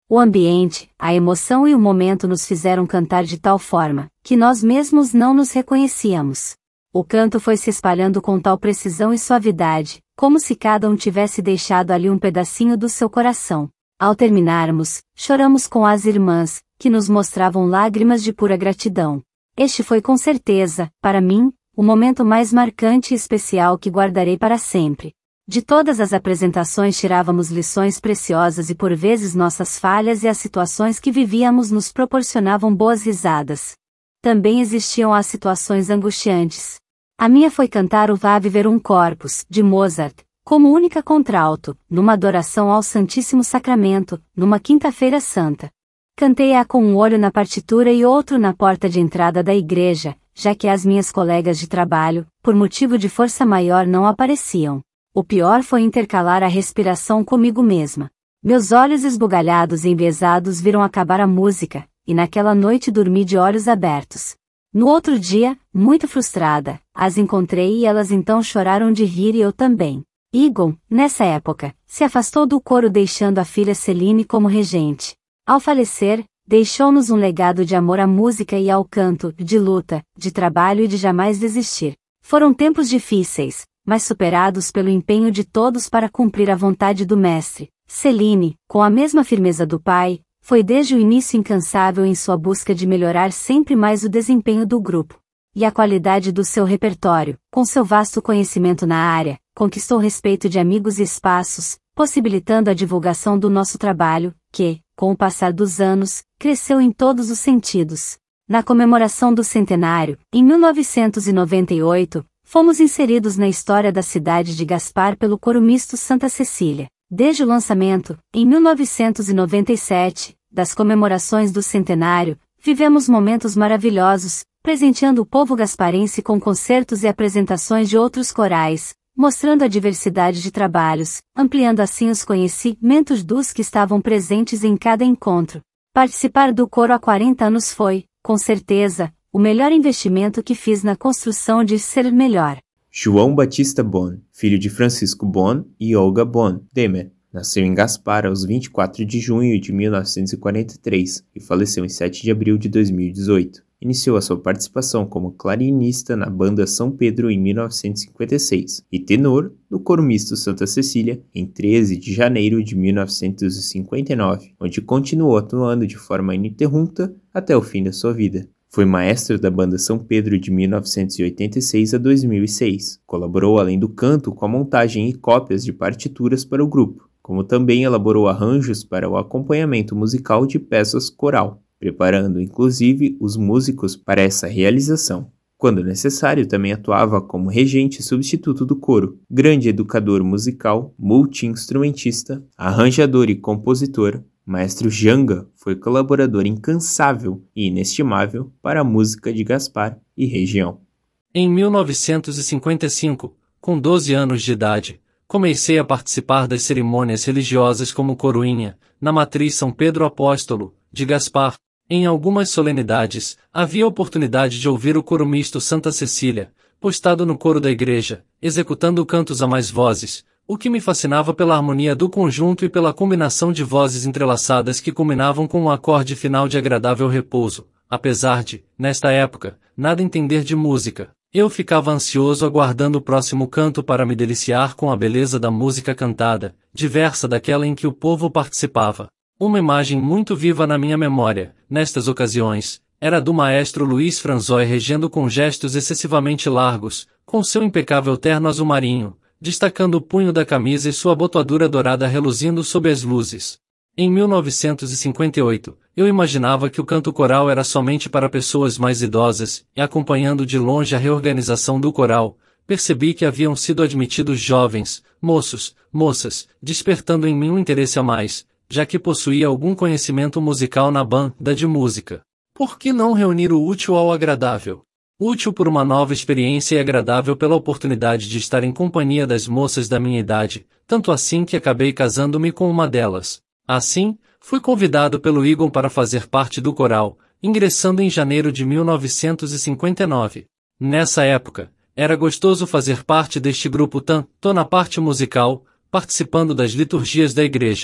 O ambiente, a emoção e o momento nos fizeram cantar de tal forma, que nós mesmos não nos reconhecíamos. O canto foi se espalhando com tal precisão e suavidade, como se cada um tivesse deixado ali um pedacinho do seu coração. Ao terminarmos, choramos com as irmãs, que nos mostravam lágrimas de pura gratidão. Este foi com certeza, para mim, o momento mais marcante e especial que guardarei para sempre. De todas as apresentações tirávamos lições preciosas e por vezes nossas falhas e as situações que vivíamos nos proporcionavam boas risadas. Também existiam as situações angustiantes. A minha foi cantar o Vá Viver um Corpus, de Mozart, como única contralto, numa adoração ao Santíssimo Sacramento, numa quinta-feira santa. Cantei-a com um olho na partitura e outro na porta de entrada da igreja, já que as minhas colegas de trabalho, por motivo de força maior, não apareciam. O pior foi intercalar a respiração comigo mesma. Meus olhos esbugalhados e enviesados viram acabar a música, e naquela noite dormi de olhos abertos. No outro dia, muito frustrada, as encontrei e elas então choraram de rir e eu também. Egon, nessa época, se afastou do coro deixando a filha Celine como regente. Ao falecer, deixou-nos um legado de amor à música e ao canto, de luta, de trabalho e de jamais desistir. Foram tempos difíceis, mas superados pelo empenho de todos para cumprir a vontade do mestre. Celine, com a mesma firmeza do pai, foi desde o início incansável em sua busca de melhorar sempre mais o desempenho do grupo. E a qualidade do seu repertório, com seu vasto conhecimento na área, conquistou o respeito de amigos e espaços, possibilitando a divulgação do nosso trabalho, que, com o passar dos anos, cresceu em todos os sentidos. Na comemoração do centenário, em mil novecentos e noventa e oito, fomos inseridos na história da cidade de Gaspar pelo Coro Misto Santa Cecília. Desde o lançamento, em mil novecentos e noventa e sete, das comemorações do centenário, vivemos momentos maravilhosos, presenteando o povo gasparense com concertos e apresentações de outros corais, mostrando a diversidade de trabalhos, ampliando assim os conhecimentos dos que estavam presentes em cada encontro. Participar do coro há quarenta anos foi, com certeza, o melhor investimento que fiz na construção de ser melhor. João Batista Bon, filho de Francisco Bon e Olga Bon Demer, nasceu em Gaspar aos vinte e quatro de junho de mil novecentos e quarenta e três e faleceu em sete de abril de dois mil e dezoito. Iniciou a sua participação como clarinista na banda São Pedro em mil novecentos e cinquenta e seis e tenor no Coro Misto Santa Cecília em treze de janeiro de mil novecentos e cinquenta e nove, onde continuou atuando de forma ininterrupta até o fim da sua vida. Foi maestro da banda São Pedro de mil novecentos e oitenta e seis a dois mil e seis. Colaborou além do canto com a montagem e cópias de partituras para o grupo, como também elaborou arranjos para o acompanhamento musical de peças coral, preparando inclusive os músicos para essa realização. Quando necessário, também atuava como regente substituto do coro, grande educador musical, multi-instrumentista, arranjador e compositor. Maestro Janga foi colaborador incansável e inestimável para a música de Gaspar e região. Em mil novecentos e cinquenta e cinco, com doze anos de idade, comecei a participar das cerimônias religiosas como coroinha, na matriz São Pedro Apóstolo, de Gaspar. Em algumas solenidades, havia oportunidade de ouvir o coro misto Santa Cecília, postado no coro da igreja, executando cantos a mais vozes, o que me fascinava pela harmonia do conjunto e pela combinação de vozes entrelaçadas que culminavam com um acorde final de agradável repouso. Apesar de, nesta época, nada entender de música, eu ficava ansioso aguardando o próximo canto para me deliciar com a beleza da música cantada, diversa daquela em que o povo participava. Uma imagem muito viva na minha memória, nestas ocasiões, era do maestro Luiz Franzói regendo com gestos excessivamente largos, com seu impecável terno azul marinho, destacando o punho da camisa e sua abotoadura dourada reluzindo sob as luzes. Em mil novecentos e cinquenta e oito, eu imaginava que o canto coral era somente para pessoas mais idosas, e acompanhando de longe a reorganização do coral, percebi que haviam sido admitidos jovens, moços, moças, despertando em mim um interesse a mais, já que possuía algum conhecimento musical na banda de música. Por que não reunir o útil ao agradável? Útil por uma nova experiência e agradável pela oportunidade de estar em companhia das moças da minha idade, tanto assim que acabei casando-me com uma delas. Assim, fui convidado pelo Egon para fazer parte do coral, ingressando em janeiro de mil novecentos e cinquenta e nove. Nessa época, era gostoso fazer parte deste grupo tanto na parte musical, participando das liturgias da igreja,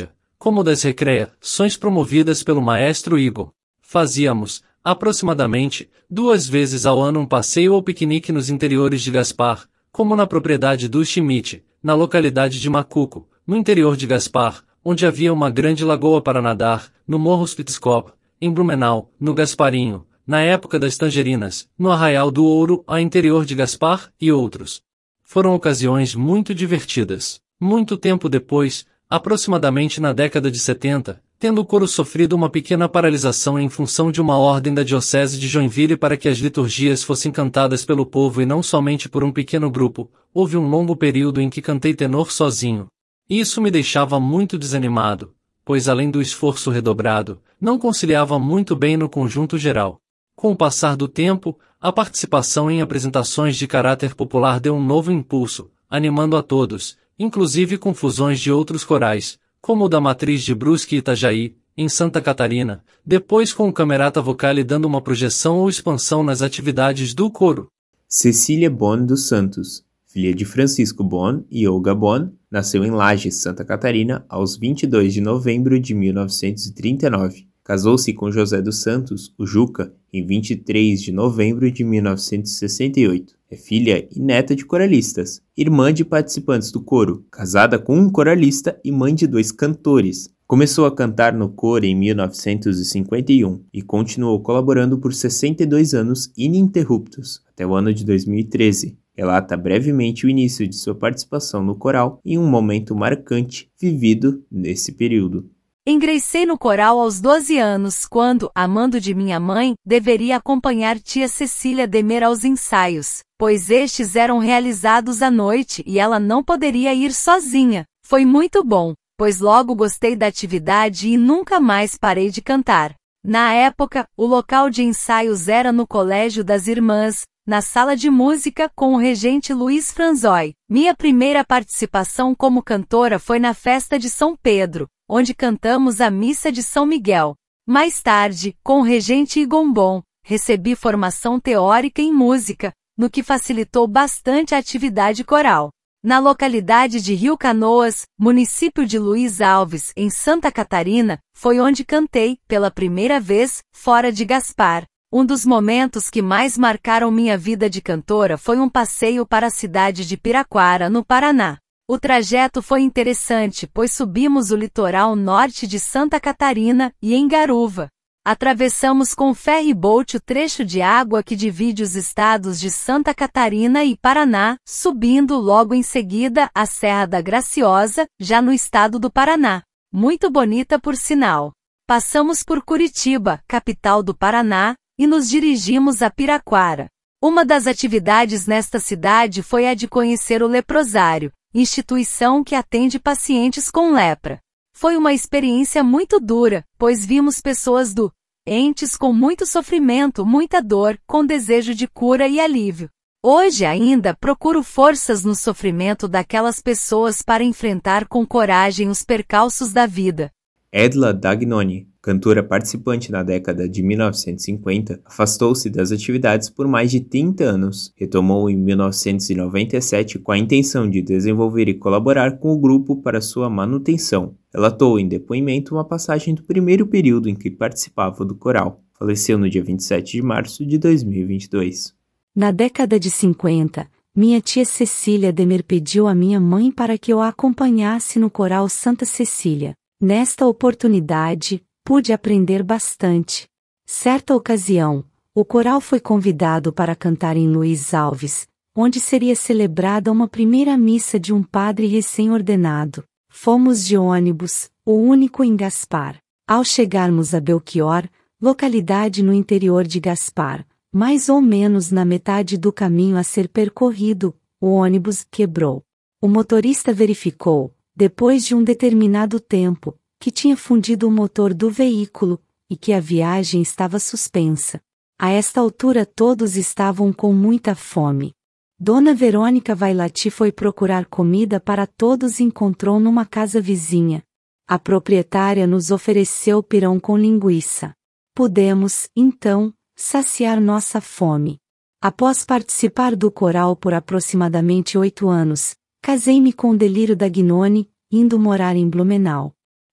como das recreações promovidas pelo maestro Igor. Fazíamos, aproximadamente, duas vezes ao ano um passeio ou piquenique nos interiores de Gaspar, como na propriedade do Schmidt, na localidade de Macuco, no interior de Gaspar, onde havia uma grande lagoa para nadar, no Morro Spitzkop, em Blumenau, no Gasparinho, na época das tangerinas, no Arraial do Ouro, a interior de Gaspar, e outros. Foram ocasiões muito divertidas. Muito tempo depois, aproximadamente na década de setenta, tendo o coro sofrido uma pequena paralisação em função de uma ordem da Diocese de Joinville para que as liturgias fossem cantadas pelo povo e não somente por um pequeno grupo, houve um longo período em que cantei tenor sozinho. Isso me deixava muito desanimado, pois além do esforço redobrado, não conciliava muito bem no conjunto geral. Com o passar do tempo, a participação em apresentações de caráter popular deu um novo impulso, animando a todos, inclusive com fusões de outros corais, como o da Matriz de Brusque e Itajaí, em Santa Catarina, depois com o Camerata Vocale dando uma projeção ou expansão nas atividades do coro. Cecília Bon dos Santos, filha de Francisco Bon e Olga Bon, nasceu em Lages, Santa Catarina, aos vinte e dois de novembro de mil novecentos e trinta e nove. Casou-se com José dos Santos, o Juca, em vinte e três de novembro de mil novecentos e sessenta e oito. É filha e neta de coralistas, irmã de participantes do coro, casada com um coralista e mãe de dois cantores. Começou a cantar no coro em mil novecentos e cinquenta e um e continuou colaborando por sessenta e dois anos ininterruptos, até o ano de dois mil e treze. Relata brevemente o início de sua participação no coral em um momento marcante vivido nesse período. Ingressei no coral aos doze anos, quando, amando de minha mãe, deveria acompanhar tia Cecília Demer aos ensaios, pois estes eram realizados à noite e ela não poderia ir sozinha. Foi muito bom, pois logo gostei da atividade e nunca mais parei de cantar. Na época, o local de ensaios era no Colégio das Irmãs, na sala de música com o regente Luiz Franzói. Minha primeira participação como cantora foi na festa de São Pedro, onde cantamos a missa de São Miguel. Mais tarde, com o regente Igombon, recebi formação teórica em música, no que facilitou bastante a atividade coral. Na localidade de Rio Canoas, município de Luiz Alves, em Santa Catarina, foi onde cantei, pela primeira vez, fora de Gaspar. Um dos momentos que mais marcaram minha vida de cantora foi um passeio para a cidade de Piraquara, no Paraná. O trajeto foi interessante, pois subimos o litoral norte de Santa Catarina e em Garuva. Atravessamos com ferry-boat o trecho de água que divide os estados de Santa Catarina e Paraná, subindo logo em seguida a Serra da Graciosa, já no estado do Paraná. Muito bonita por sinal. Passamos por Curitiba, capital do Paraná, e nos dirigimos a Piraquara. Uma das atividades nesta cidade foi a de conhecer o leprosário, instituição que atende pacientes com lepra. Foi uma experiência muito dura, pois vimos pessoas doentes com muito sofrimento, muita dor, com desejo de cura e alívio. Hoje ainda procuro forças no sofrimento daquelas pessoas para enfrentar com coragem os percalços da vida. Edla Dagnoni, cantora participante na década de mil novecentos e cinquenta, afastou-se das atividades por mais de trinta anos. Retomou em mil novecentos e noventa e sete com a intenção de desenvolver e colaborar com o grupo para sua manutenção. Relatou em depoimento uma passagem do primeiro período em que participava do coral. Faleceu no dia vinte e sete de março de dois mil e vinte e dois. Na década de cinquenta, minha tia Cecília Demer pediu à minha mãe para que eu a acompanhasse no coral Santa Cecília. Nesta oportunidade, pude aprender bastante. Certa ocasião, o coral foi convidado para cantar em Luiz Alves, onde seria celebrada uma primeira missa de um padre recém-ordenado. Fomos de ônibus, o único em Gaspar. Ao chegarmos a Belchior, localidade no interior de Gaspar, mais ou menos na metade do caminho a ser percorrido, o ônibus quebrou. O motorista verificou, depois de um determinado tempo, que tinha fundido o motor do veículo, e que a viagem estava suspensa. A esta altura todos estavam com muita fome. Dona Verônica Vailati foi procurar comida para todos e encontrou numa casa vizinha. A proprietária nos ofereceu pirão com linguiça. Pudemos, então, saciar nossa fome. Após participar do coral por aproximadamente oito anos, casei-me com Delírio Dagnoni, indo morar em Blumenau.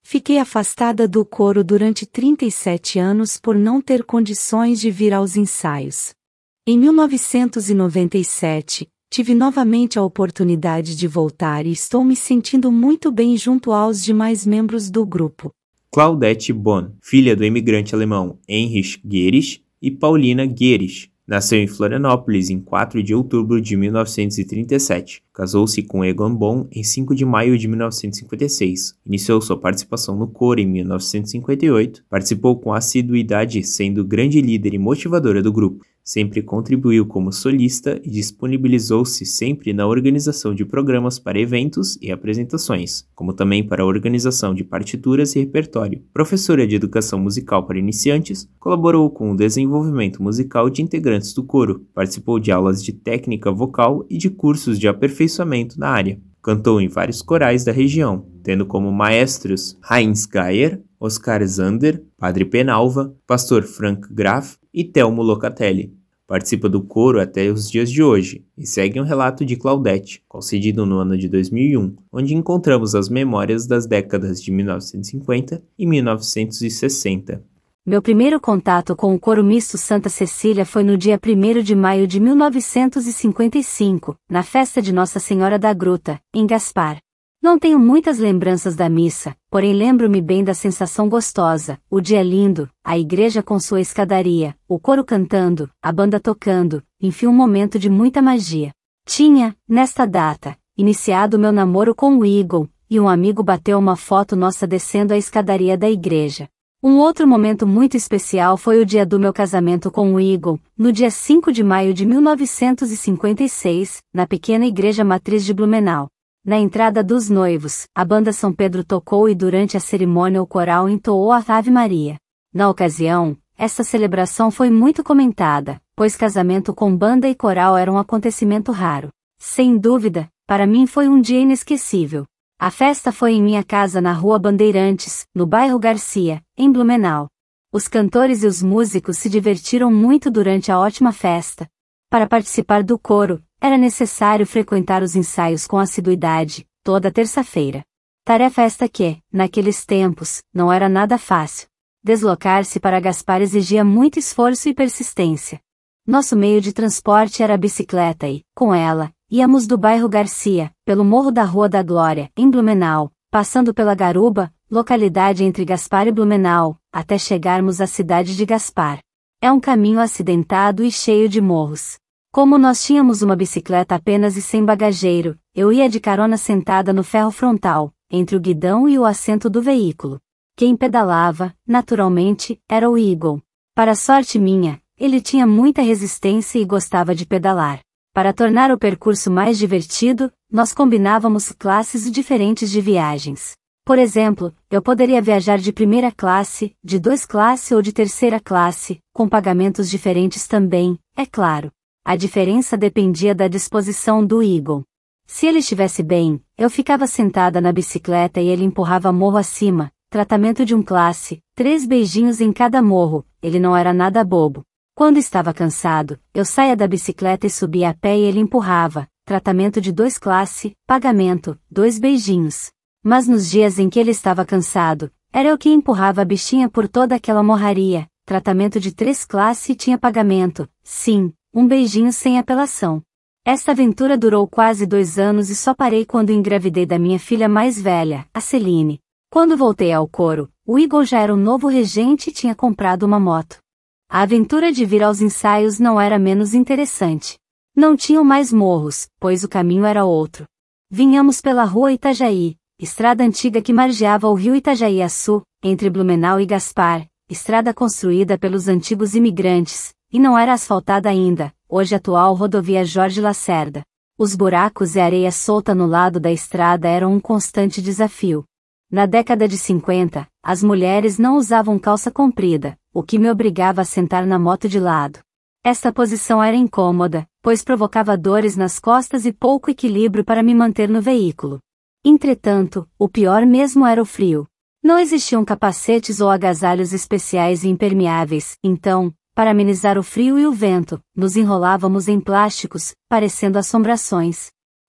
Fiquei afastada do coro durante trinta e sete anos por não ter condições de vir aos ensaios. Em mil novecentos e noventa e sete, tive novamente a oportunidade de voltar e estou me sentindo muito bem junto aos demais membros do grupo. Claudette Bonn, filha do imigrante alemão Heinrich Gehrig e Paulina Gehrig, nasceu em Florianópolis em quatro de outubro de mil novecentos e trinta e sete. Casou-se com Egon Bonn em cinco de maio de mil novecentos e cinquenta e seis. Iniciou sua participação no coro em mil novecentos e cinquenta e oito. Participou com assiduidade, sendo grande líder e motivadora do grupo. Sempre contribuiu como solista e disponibilizou-se sempre na organização de programas para eventos e apresentações, como também para a organização de partituras e repertório. Professora de educação musical para iniciantes, colaborou com o desenvolvimento musical de integrantes do coro, participou de aulas de técnica vocal e de cursos de aperfeiçoamento na área. Cantou em vários corais da região, tendo como maestros Heinz Geyer, Oscar Zander, Padre Penalva, Pastor Frank Graf e Telmo Locatelli. Participa do coro até os dias de hoje e segue um relato de Claudette, concedido no ano de dois mil e um, onde encontramos as memórias das décadas de mil novecentos e cinquenta e mil novecentos e sessenta. Meu primeiro contato com o coro misto Santa Cecília foi no dia primeiro de maio de mil novecentos e cinquenta e cinco, na festa de Nossa Senhora da Gruta, em Gaspar. Não tenho muitas lembranças da missa, porém lembro-me bem da sensação gostosa, o dia lindo, a igreja com sua escadaria, o coro cantando, a banda tocando, enfim um momento de muita magia. Tinha, nesta data, iniciado meu namoro com o Egon, e um amigo bateu uma foto nossa descendo a escadaria da igreja. Um outro momento muito especial foi o dia do meu casamento com o Egon, no dia cinco de maio de mil novecentos e cinquenta e seis, na pequena igreja matriz de Blumenau. Na entrada dos noivos, a banda São Pedro tocou e durante a cerimônia o coral entoou a Ave Maria. Na ocasião, essa celebração foi muito comentada, pois casamento com banda e coral era um acontecimento raro. Sem dúvida, para mim foi um dia inesquecível. A festa foi em minha casa na Rua Bandeirantes, no bairro Garcia, em Blumenau. Os cantores e os músicos se divertiram muito durante a ótima festa. Para participar do coro, era necessário frequentar os ensaios com assiduidade, toda terça-feira. Tarefa esta que, naqueles tempos, não era nada fácil. Deslocar-se para Gaspar exigia muito esforço e persistência. Nosso meio de transporte era a bicicleta e, com ela, íamos do bairro Garcia, pelo morro da Rua da Glória, em Blumenau, passando pela Garuba, localidade entre Gaspar e Blumenau, até chegarmos à cidade de Gaspar. É um caminho acidentado e cheio de morros. Como nós tínhamos uma bicicleta apenas e sem bagageiro, eu ia de carona sentada no ferro frontal, entre o guidão e o assento do veículo. Quem pedalava, naturalmente, era o Egon. Para sorte minha, ele tinha muita resistência e gostava de pedalar. Para tornar o percurso mais divertido, nós combinávamos classes diferentes de viagens. Por exemplo, eu poderia viajar de primeira classe, de duas classe ou de terceira classe, com pagamentos diferentes também, é claro. A diferença dependia da disposição do Egon. Se ele estivesse bem, eu ficava sentada na bicicleta e ele empurrava morro acima, tratamento de um classe, três beijinhos em cada morro, ele não era nada bobo. Quando estava cansado, eu saía da bicicleta e subia a pé e ele empurrava, tratamento de dois classe, pagamento, dois beijinhos. Mas nos dias em que ele estava cansado, era eu que empurrava a bichinha por toda aquela morraria, tratamento de três classe e tinha pagamento, sim. Um beijinho sem apelação. Esta aventura durou quase dois anos e só parei quando engravidei da minha filha mais velha, a Celine. Quando voltei ao coro, o Egon já era um novo regente e tinha comprado uma moto. A aventura de vir aos ensaios não era menos interessante. Não tinham mais morros, pois o caminho era outro. Vinhamos pela rua Itajaí, estrada antiga que margeava o rio Itajaí-Açu, entre Blumenau e Gaspar, estrada construída pelos antigos imigrantes, e não era asfaltada ainda, hoje atual rodovia Jorge Lacerda. Os buracos e areia solta no lado da estrada eram um constante desafio. Na década de cinquenta, as mulheres não usavam calça comprida, o que me obrigava a sentar na moto de lado. Esta posição era incômoda, pois provocava dores nas costas e pouco equilíbrio para me manter no veículo. Entretanto, o pior mesmo era o frio. Não existiam capacetes ou agasalhos especiais e impermeáveis, então, para amenizar o frio e o vento, nos enrolávamos em plásticos, parecendo assombrações.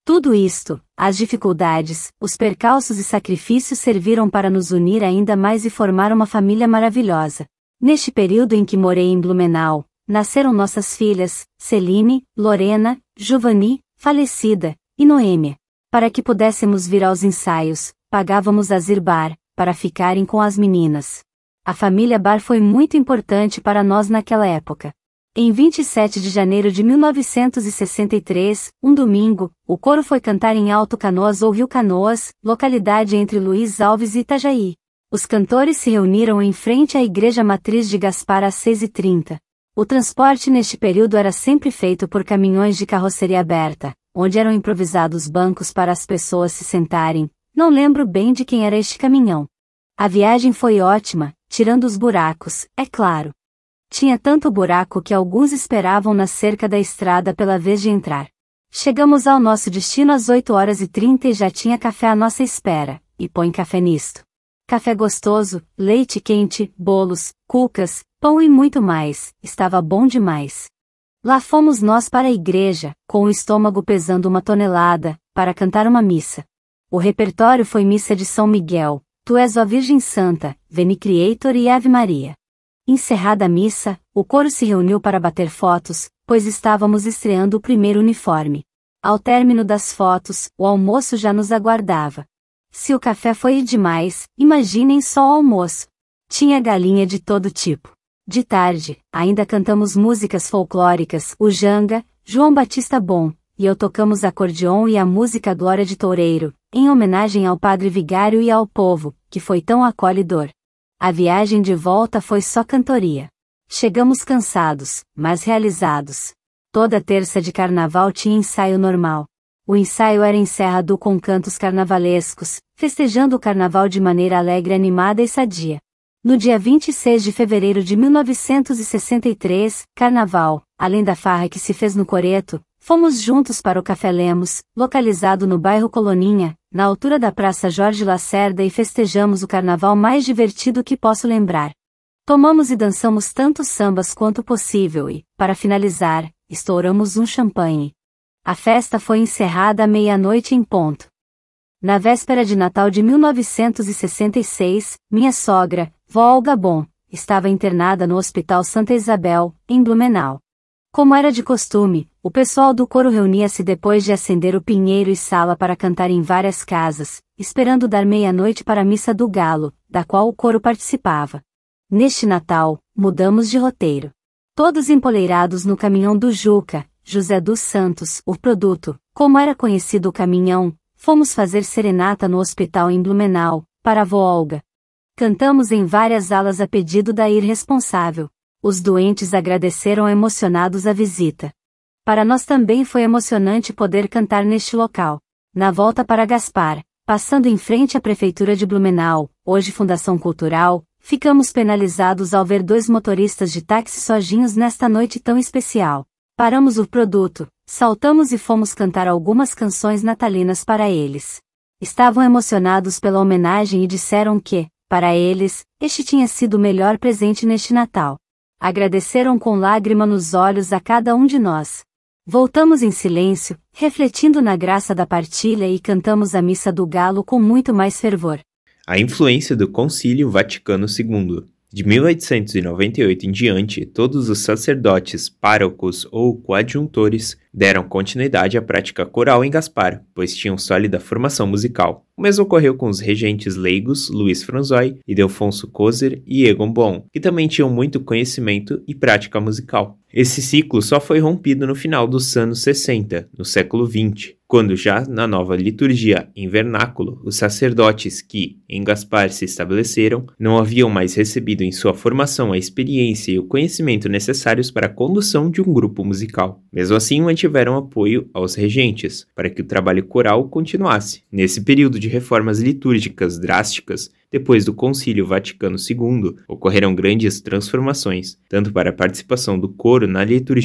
Tudo isto, as dificuldades, os percalços e sacrifícios serviram para nos unir ainda mais e formar uma família maravilhosa. Neste período em que morei em Blumenau, nasceram nossas filhas, Celine, Lorena, Giovanni, falecida, e Noêmia. Para que pudéssemos vir aos ensaios, pagávamos a Ir Bar, para ficarem com as meninas. A família Bar foi muito importante para nós naquela época. Em vinte e sete de janeiro de mil novecentos e sessenta e três, um domingo, o coro foi cantar em Alto Canoas ou Rio Canoas, localidade entre Luiz Alves e Itajaí. Os cantores se reuniram em frente à Igreja Matriz de Gaspar às seis e trinta. O transporte neste período era sempre feito por caminhões de carroceria aberta, onde eram improvisados bancos para as pessoas se sentarem. Não lembro bem de quem era este caminhão. A viagem foi ótima, tirando os buracos, é claro. Tinha tanto buraco que alguns esperavam na cerca da estrada pela vez de entrar. Chegamos ao nosso destino às oito horas e trinta e já tinha café à nossa espera, e põe café nisto. Café gostoso, leite quente, bolos, cucas, pão e muito mais, estava bom demais. Lá fomos nós para a igreja, com o estômago pesando uma tonelada, para cantar uma missa. O repertório foi Missa de São Miguel, Tu és ó Virgem Santa, Veni Creator e Ave Maria. Encerrada a missa, o coro se reuniu para bater fotos, pois estávamos estreando o primeiro uniforme. Ao término das fotos, o almoço já nos aguardava. Se o café foi demais, imaginem só o almoço. Tinha galinha de todo tipo. De tarde, ainda cantamos músicas folclóricas, o Janga, João Batista Bom, e eu tocamos acordeon e a música Glória de Toureiro, em homenagem ao Padre Vigário e ao povo, que foi tão acolhedor. A viagem de volta foi só cantoria. Chegamos cansados, mas realizados. Toda terça de carnaval tinha ensaio normal. O ensaio era em Serra do com cantos carnavalescos, festejando o carnaval de maneira alegre, animada e sadia. No dia vinte e seis de fevereiro de mil novecentos e sessenta e três, carnaval, além da farra que se fez no Coreto, fomos juntos para o Café Lemos, localizado no bairro Coloninha, na altura da Praça Jorge Lacerda, e festejamos o carnaval mais divertido que posso lembrar. Tomamos e dançamos tantos sambas quanto possível e, para finalizar, estouramos um champanhe. A festa foi encerrada à meia-noite em ponto. Na véspera de Natal de mil novecentos e sessenta e seis, minha sogra, vó Olga Bom, estava internada no Hospital Santa Isabel, em Blumenau. Como era de costume, o pessoal do coro reunia-se depois de acender o pinheiro e sala para cantar em várias casas, esperando dar meia-noite para a Missa do Galo, da qual o coro participava. Neste Natal, mudamos de roteiro. Todos empoleirados no caminhão do Juca, José dos Santos, o produto, como era conhecido o caminhão, fomos fazer serenata no hospital em Blumenau, para a vó Olga. Cantamos em várias alas a pedido da irresponsável. Os doentes agradeceram emocionados a visita. Para nós também foi emocionante poder cantar neste local. Na volta para Gaspar, passando em frente à Prefeitura de Blumenau, hoje Fundação Cultural, ficamos penalizados ao ver dois motoristas de táxi sozinhos nesta noite tão especial. Paramos o produto, saltamos e fomos cantar algumas canções natalinas para eles. Estavam emocionados pela homenagem e disseram que, para eles, este tinha sido o melhor presente neste Natal. Agradeceram com lágrima nos olhos a cada um de nós. Voltamos em silêncio, refletindo na graça da partilha, e cantamos a Missa do Galo com muito mais fervor. A influência do Concílio Vaticano segundo. De mil oitocentos e noventa e oito em diante, todos os sacerdotes, párocos ou coadjuntores deram continuidade à prática coral em Gaspar, pois tinham sólida formação musical. O mesmo ocorreu com os regentes leigos Luiz Franzói, Ildefonso Kozer e Egon Bon, que também tinham muito conhecimento e prática musical. Esse ciclo só foi rompido no final dos anos sessenta, no século vinte, quando já na nova liturgia em vernáculo, os sacerdotes que, em Gaspar, se estabeleceram, não haviam mais recebido em sua formação a experiência e o conhecimento necessários para a condução de um grupo musical. Mesmo assim, mantiveram apoio aos regentes, para que o trabalho coral continuasse. Nesse período de reformas litúrgicas drásticas, depois do Concílio Vaticano segundo, ocorreram grandes transformações, tanto para a participação do coro na liturgia,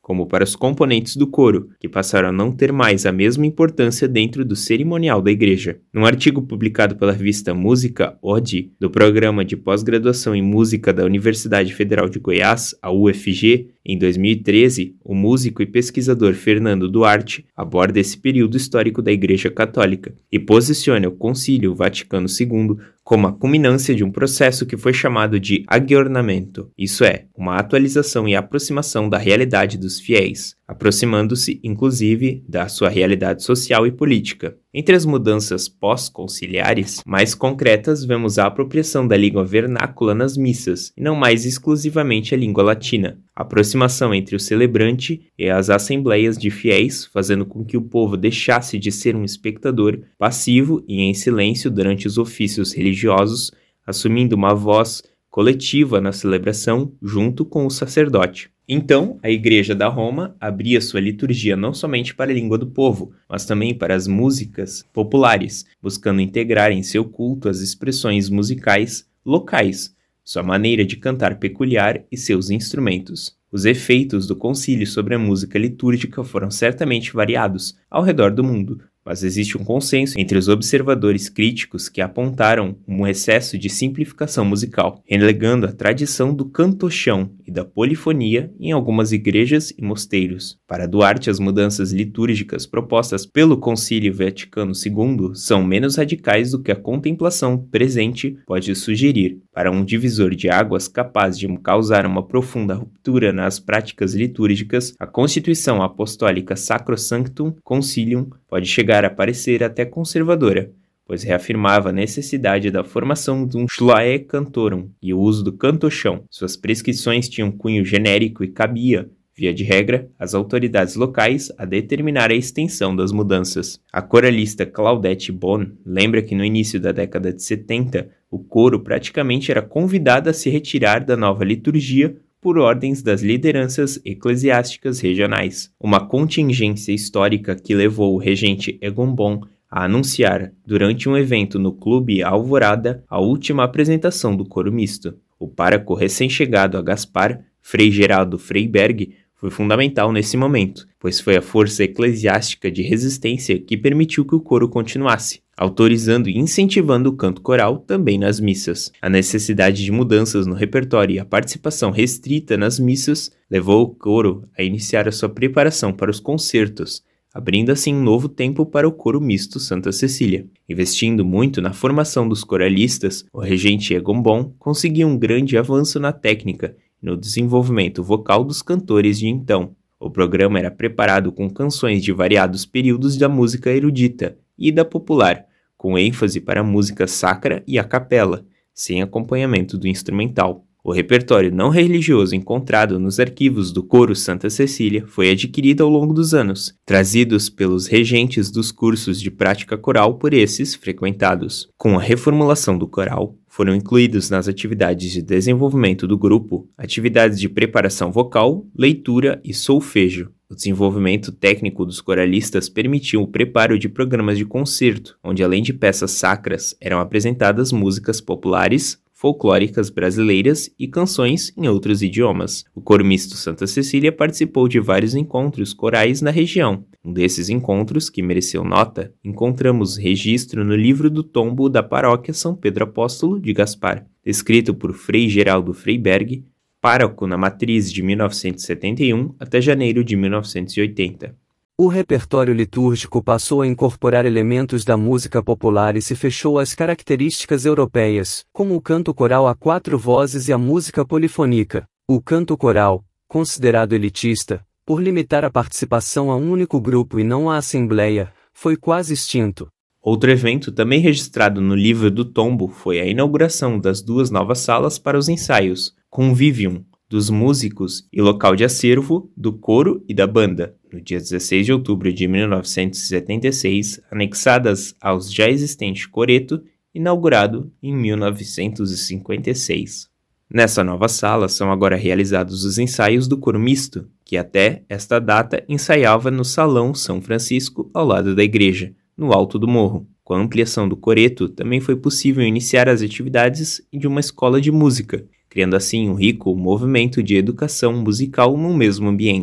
como para os componentes do coro, que passaram a não ter mais a mesma importância dentro do cerimonial da igreja. Num artigo publicado pela revista Música O D, do Programa de Pós-Graduação em Música da Universidade Federal de Goiás, a U F G, em dois mil e treze, o músico e pesquisador Fernando Duarte aborda esse período histórico da Igreja Católica e posiciona o Concílio Vaticano segundo como a culminância de um processo que foi chamado de aggiornamento, isso é, uma atualização e aproximação da realidade dos fiéis, aproximando-se, inclusive, da sua realidade social e política. Entre as mudanças pós-conciliares mais concretas, vemos a apropriação da língua vernácula nas missas, e não mais exclusivamente a língua latina, a aproximação entre o celebrante e as assembleias de fiéis, fazendo com que o povo deixasse de ser um espectador passivo e em silêncio durante os ofícios religiosos, assumindo uma voz coletiva na celebração junto com o sacerdote. Então, a Igreja da Roma abria sua liturgia não somente para a língua do povo, mas também para as músicas populares, buscando integrar em seu culto as expressões musicais locais, sua maneira de cantar peculiar e seus instrumentos. Os efeitos do concílio sobre a música litúrgica foram certamente variados ao redor do mundo, mas existe um consenso entre os observadores críticos que apontaram um excesso de simplificação musical, relegando a tradição do cantochão e da polifonia em algumas igrejas e mosteiros. Para Duarte, as mudanças litúrgicas propostas pelo Concílio Vaticano segundo são menos radicais do que a contemplação presente pode sugerir. Para um divisor de águas capaz de causar uma profunda ruptura nas práticas litúrgicas, a Constituição Apostólica Sacrosanctum Concilium pode chegar a parecer até conservadora, pois reafirmava a necessidade da formação de um Schloe Cantorum e o uso do cantochão. Suas prescrições tinham cunho genérico e cabia, via de regra, às autoridades locais a determinar a extensão das mudanças. A coralista Claudette Bon lembra que no início da década de setenta, o coro praticamente era convidado a se retirar da nova liturgia por ordens das lideranças eclesiásticas regionais, uma contingência histórica que levou o regente Egon Bon a anunciar, durante um evento no Clube Alvorada, a última apresentação do coro misto. O pároco recém-chegado a Gaspar, Frei Geraldo Freiberg, foi fundamental nesse momento, pois foi a força eclesiástica de resistência que permitiu que o coro continuasse, autorizando e incentivando o canto coral também nas missas. A necessidade de mudanças no repertório e a participação restrita nas missas levou o coro a iniciar a sua preparação para os concertos, abrindo assim um novo tempo para o coro misto Santa Cecília. Investindo muito na formação dos coralistas, o regente Egon Bon conseguiu um grande avanço na técnica e no desenvolvimento vocal dos cantores de então. O programa era preparado com canções de variados períodos da música erudita e da popular, com ênfase para a música sacra e a capela, sem acompanhamento do instrumental. O repertório não religioso encontrado nos arquivos do Coro Santa Cecília foi adquirido ao longo dos anos, trazidos pelos regentes dos cursos de prática coral por esses frequentados. Com a reformulação do coral, foram incluídos nas atividades de desenvolvimento do grupo atividades de preparação vocal, leitura e solfejo. O desenvolvimento técnico dos coralistas permitiu o preparo de programas de concerto, onde além de peças sacras eram apresentadas músicas populares, folclóricas brasileiras e canções em outros idiomas. O Coro Misto Santa Cecília participou de vários encontros corais na região. Um desses encontros, que mereceu nota, encontramos registro no livro do tombo da paróquia São Pedro Apóstolo de Gaspar, escrito por Frei Geraldo Freiberg, pároco na matriz de mil novecentos e setenta e um até janeiro de mil novecentos e oitenta. O repertório litúrgico passou a incorporar elementos da música popular e se fechou às características europeias, como o canto coral a quatro vozes e a música polifônica. O canto coral, considerado elitista, por limitar a participação a um único grupo e não à assembleia, foi quase extinto. Outro evento também registrado no livro do tombo foi a inauguração das duas novas salas para os ensaios, Convivium, dos músicos e local de acervo do coro e da banda, no dia dezesseis de outubro de mil novecentos e setenta e seis, anexadas aos já existente coreto, inaugurado em mil novecentos e cinquenta e seis. Nessa nova sala são agora realizados os ensaios do coro misto, que até esta data ensaiava no Salão São Francisco, ao lado da igreja, no alto do morro. Com a ampliação do coreto, também foi possível iniciar as atividades de uma escola de música, criando assim um rico movimento de educação musical no mesmo ambiente.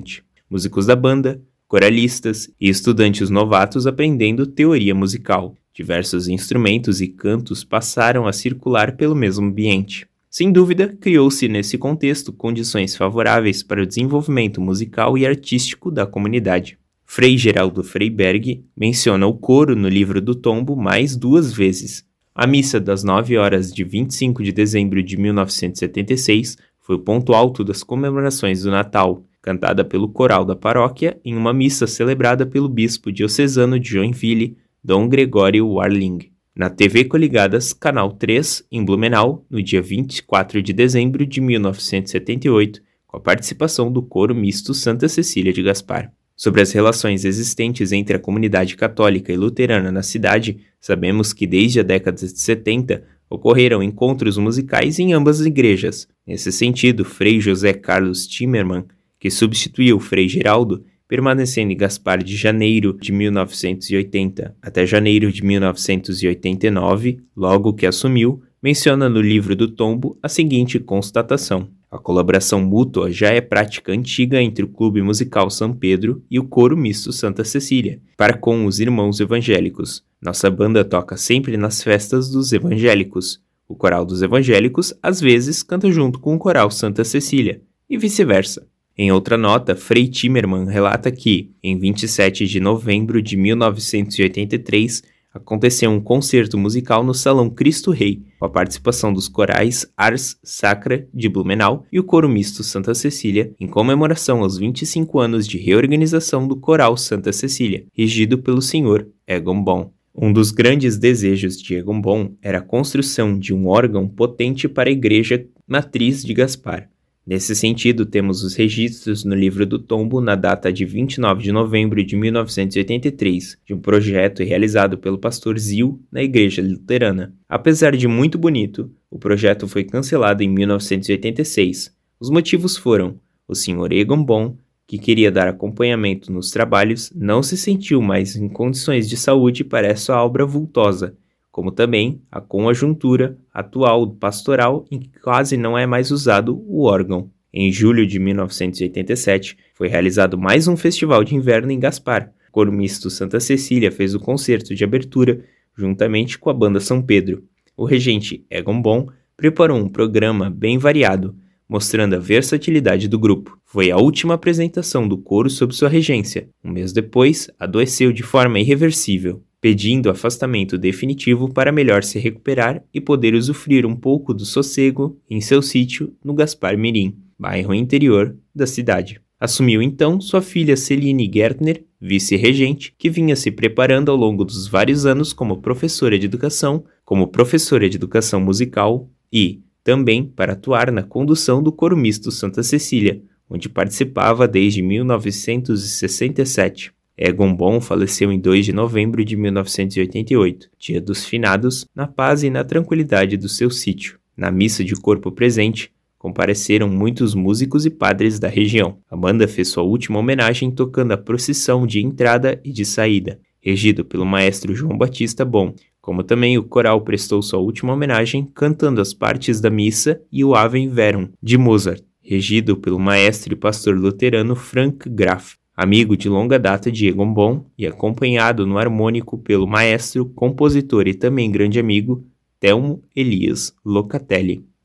músicos da banda, coralistas e estudantes novatos aprendendo teoria musical. Diversos instrumentos e cantos passaram a circular pelo mesmo ambiente. Sem dúvida, criou-se nesse contexto condições favoráveis para o desenvolvimento musical e artístico da comunidade. Frei Geraldo Freiberg menciona o coro no Livro do Tombo mais duas vezes. A missa das nove horas de vinte e cinco de dezembro de mil novecentos e setenta e seis foi o ponto alto das comemorações do Natal, cantada pelo coral da paróquia em uma missa celebrada pelo bispo diocesano de Joinville, Dom Gregório Warling. Na T V Coligadas, Canal três, em Blumenau, no dia vinte e quatro de dezembro de mil novecentos e setenta e oito, com a participação do coro misto Santa Cecília de Gaspar. Sobre as relações existentes entre a comunidade católica e luterana na cidade, sabemos que desde a década de setenta ocorreram encontros musicais em ambas as igrejas. Nesse sentido, Frei José Carlos Timmermann, que substituiu Frei Geraldo, permanecendo em Gaspar de janeiro de mil novecentos e oitenta até janeiro de mil novecentos e oitenta e nove, logo que assumiu, menciona no Livro do Tombo a seguinte constatação: a colaboração mútua já é prática antiga entre o Clube Musical São Pedro e o Coro Misto Santa Cecília, para com os irmãos evangélicos. Nossa banda toca sempre nas festas dos evangélicos. O coral dos evangélicos, às vezes, canta junto com o coral Santa Cecília, e vice-versa. Em outra nota, Frei Timmermann relata que, em vinte e sete de novembro de mil novecentos e oitenta e três, aconteceu um concerto musical no Salão Cristo Rei, com a participação dos corais Ars Sacra de Blumenau e o Coro Misto Santa Cecília, em comemoração aos vinte e cinco anos de reorganização do Coral Santa Cecília, regido pelo senhor Egon Bon. Um dos grandes desejos de Egon Bon era a construção de um órgão potente para a igreja matriz de Gaspar. Nesse sentido, temos os registros no Livro do Tombo na data de vinte e nove de novembro de mil novecentos e oitenta e três, de um projeto realizado pelo pastor Zil na Igreja Luterana. Apesar de muito bonito, o projeto foi cancelado em mil novecentos e oitenta e seis. Os motivos foram: o senhor Egon Bon, que queria dar acompanhamento nos trabalhos, não se sentiu mais em condições de saúde para essa obra vultosa, como também a conjuntura atual pastoral em que quase não é mais usado o órgão. Em julho de mil novecentos e oitenta e sete, foi realizado mais um festival de inverno em Gaspar. O Coro Misto Santa Cecília fez o concerto de abertura, juntamente com a banda São Pedro. O regente Egon Bon preparou um programa bem variado, mostrando a versatilidade do grupo. Foi a última apresentação do coro sob sua regência. Um mês depois, adoeceu de forma irreversível, pedindo afastamento definitivo para melhor se recuperar e poder usufruir um pouco do sossego em seu sítio no Gaspar Mirim, bairro interior da cidade. Assumiu então sua filha Celine Gärtner, vice-regente, que vinha se preparando ao longo dos vários anos como professora de educação, como professora de educação musical e, também, para atuar na condução do Coro Misto Santa Cecília, onde participava desde mil novecentos e sessenta e sete. Egon Bon faleceu em dois de novembro de mil novecentos e oitenta e oito, dia dos finados, na paz e na tranquilidade do seu sítio. Na missa de corpo presente, compareceram muitos músicos e padres da região. A banda fez sua última homenagem tocando a procissão de entrada e de saída, regido pelo maestro João Batista Bon, como também o coral prestou sua última homenagem cantando as partes da missa e o Ave Verum, de Mozart, regido pelo maestro e pastor luterano Frank Graf, amigo de longa data de Egon Bon e acompanhado no harmônico pelo maestro, compositor e também grande amigo Telmo Elias Locatelli.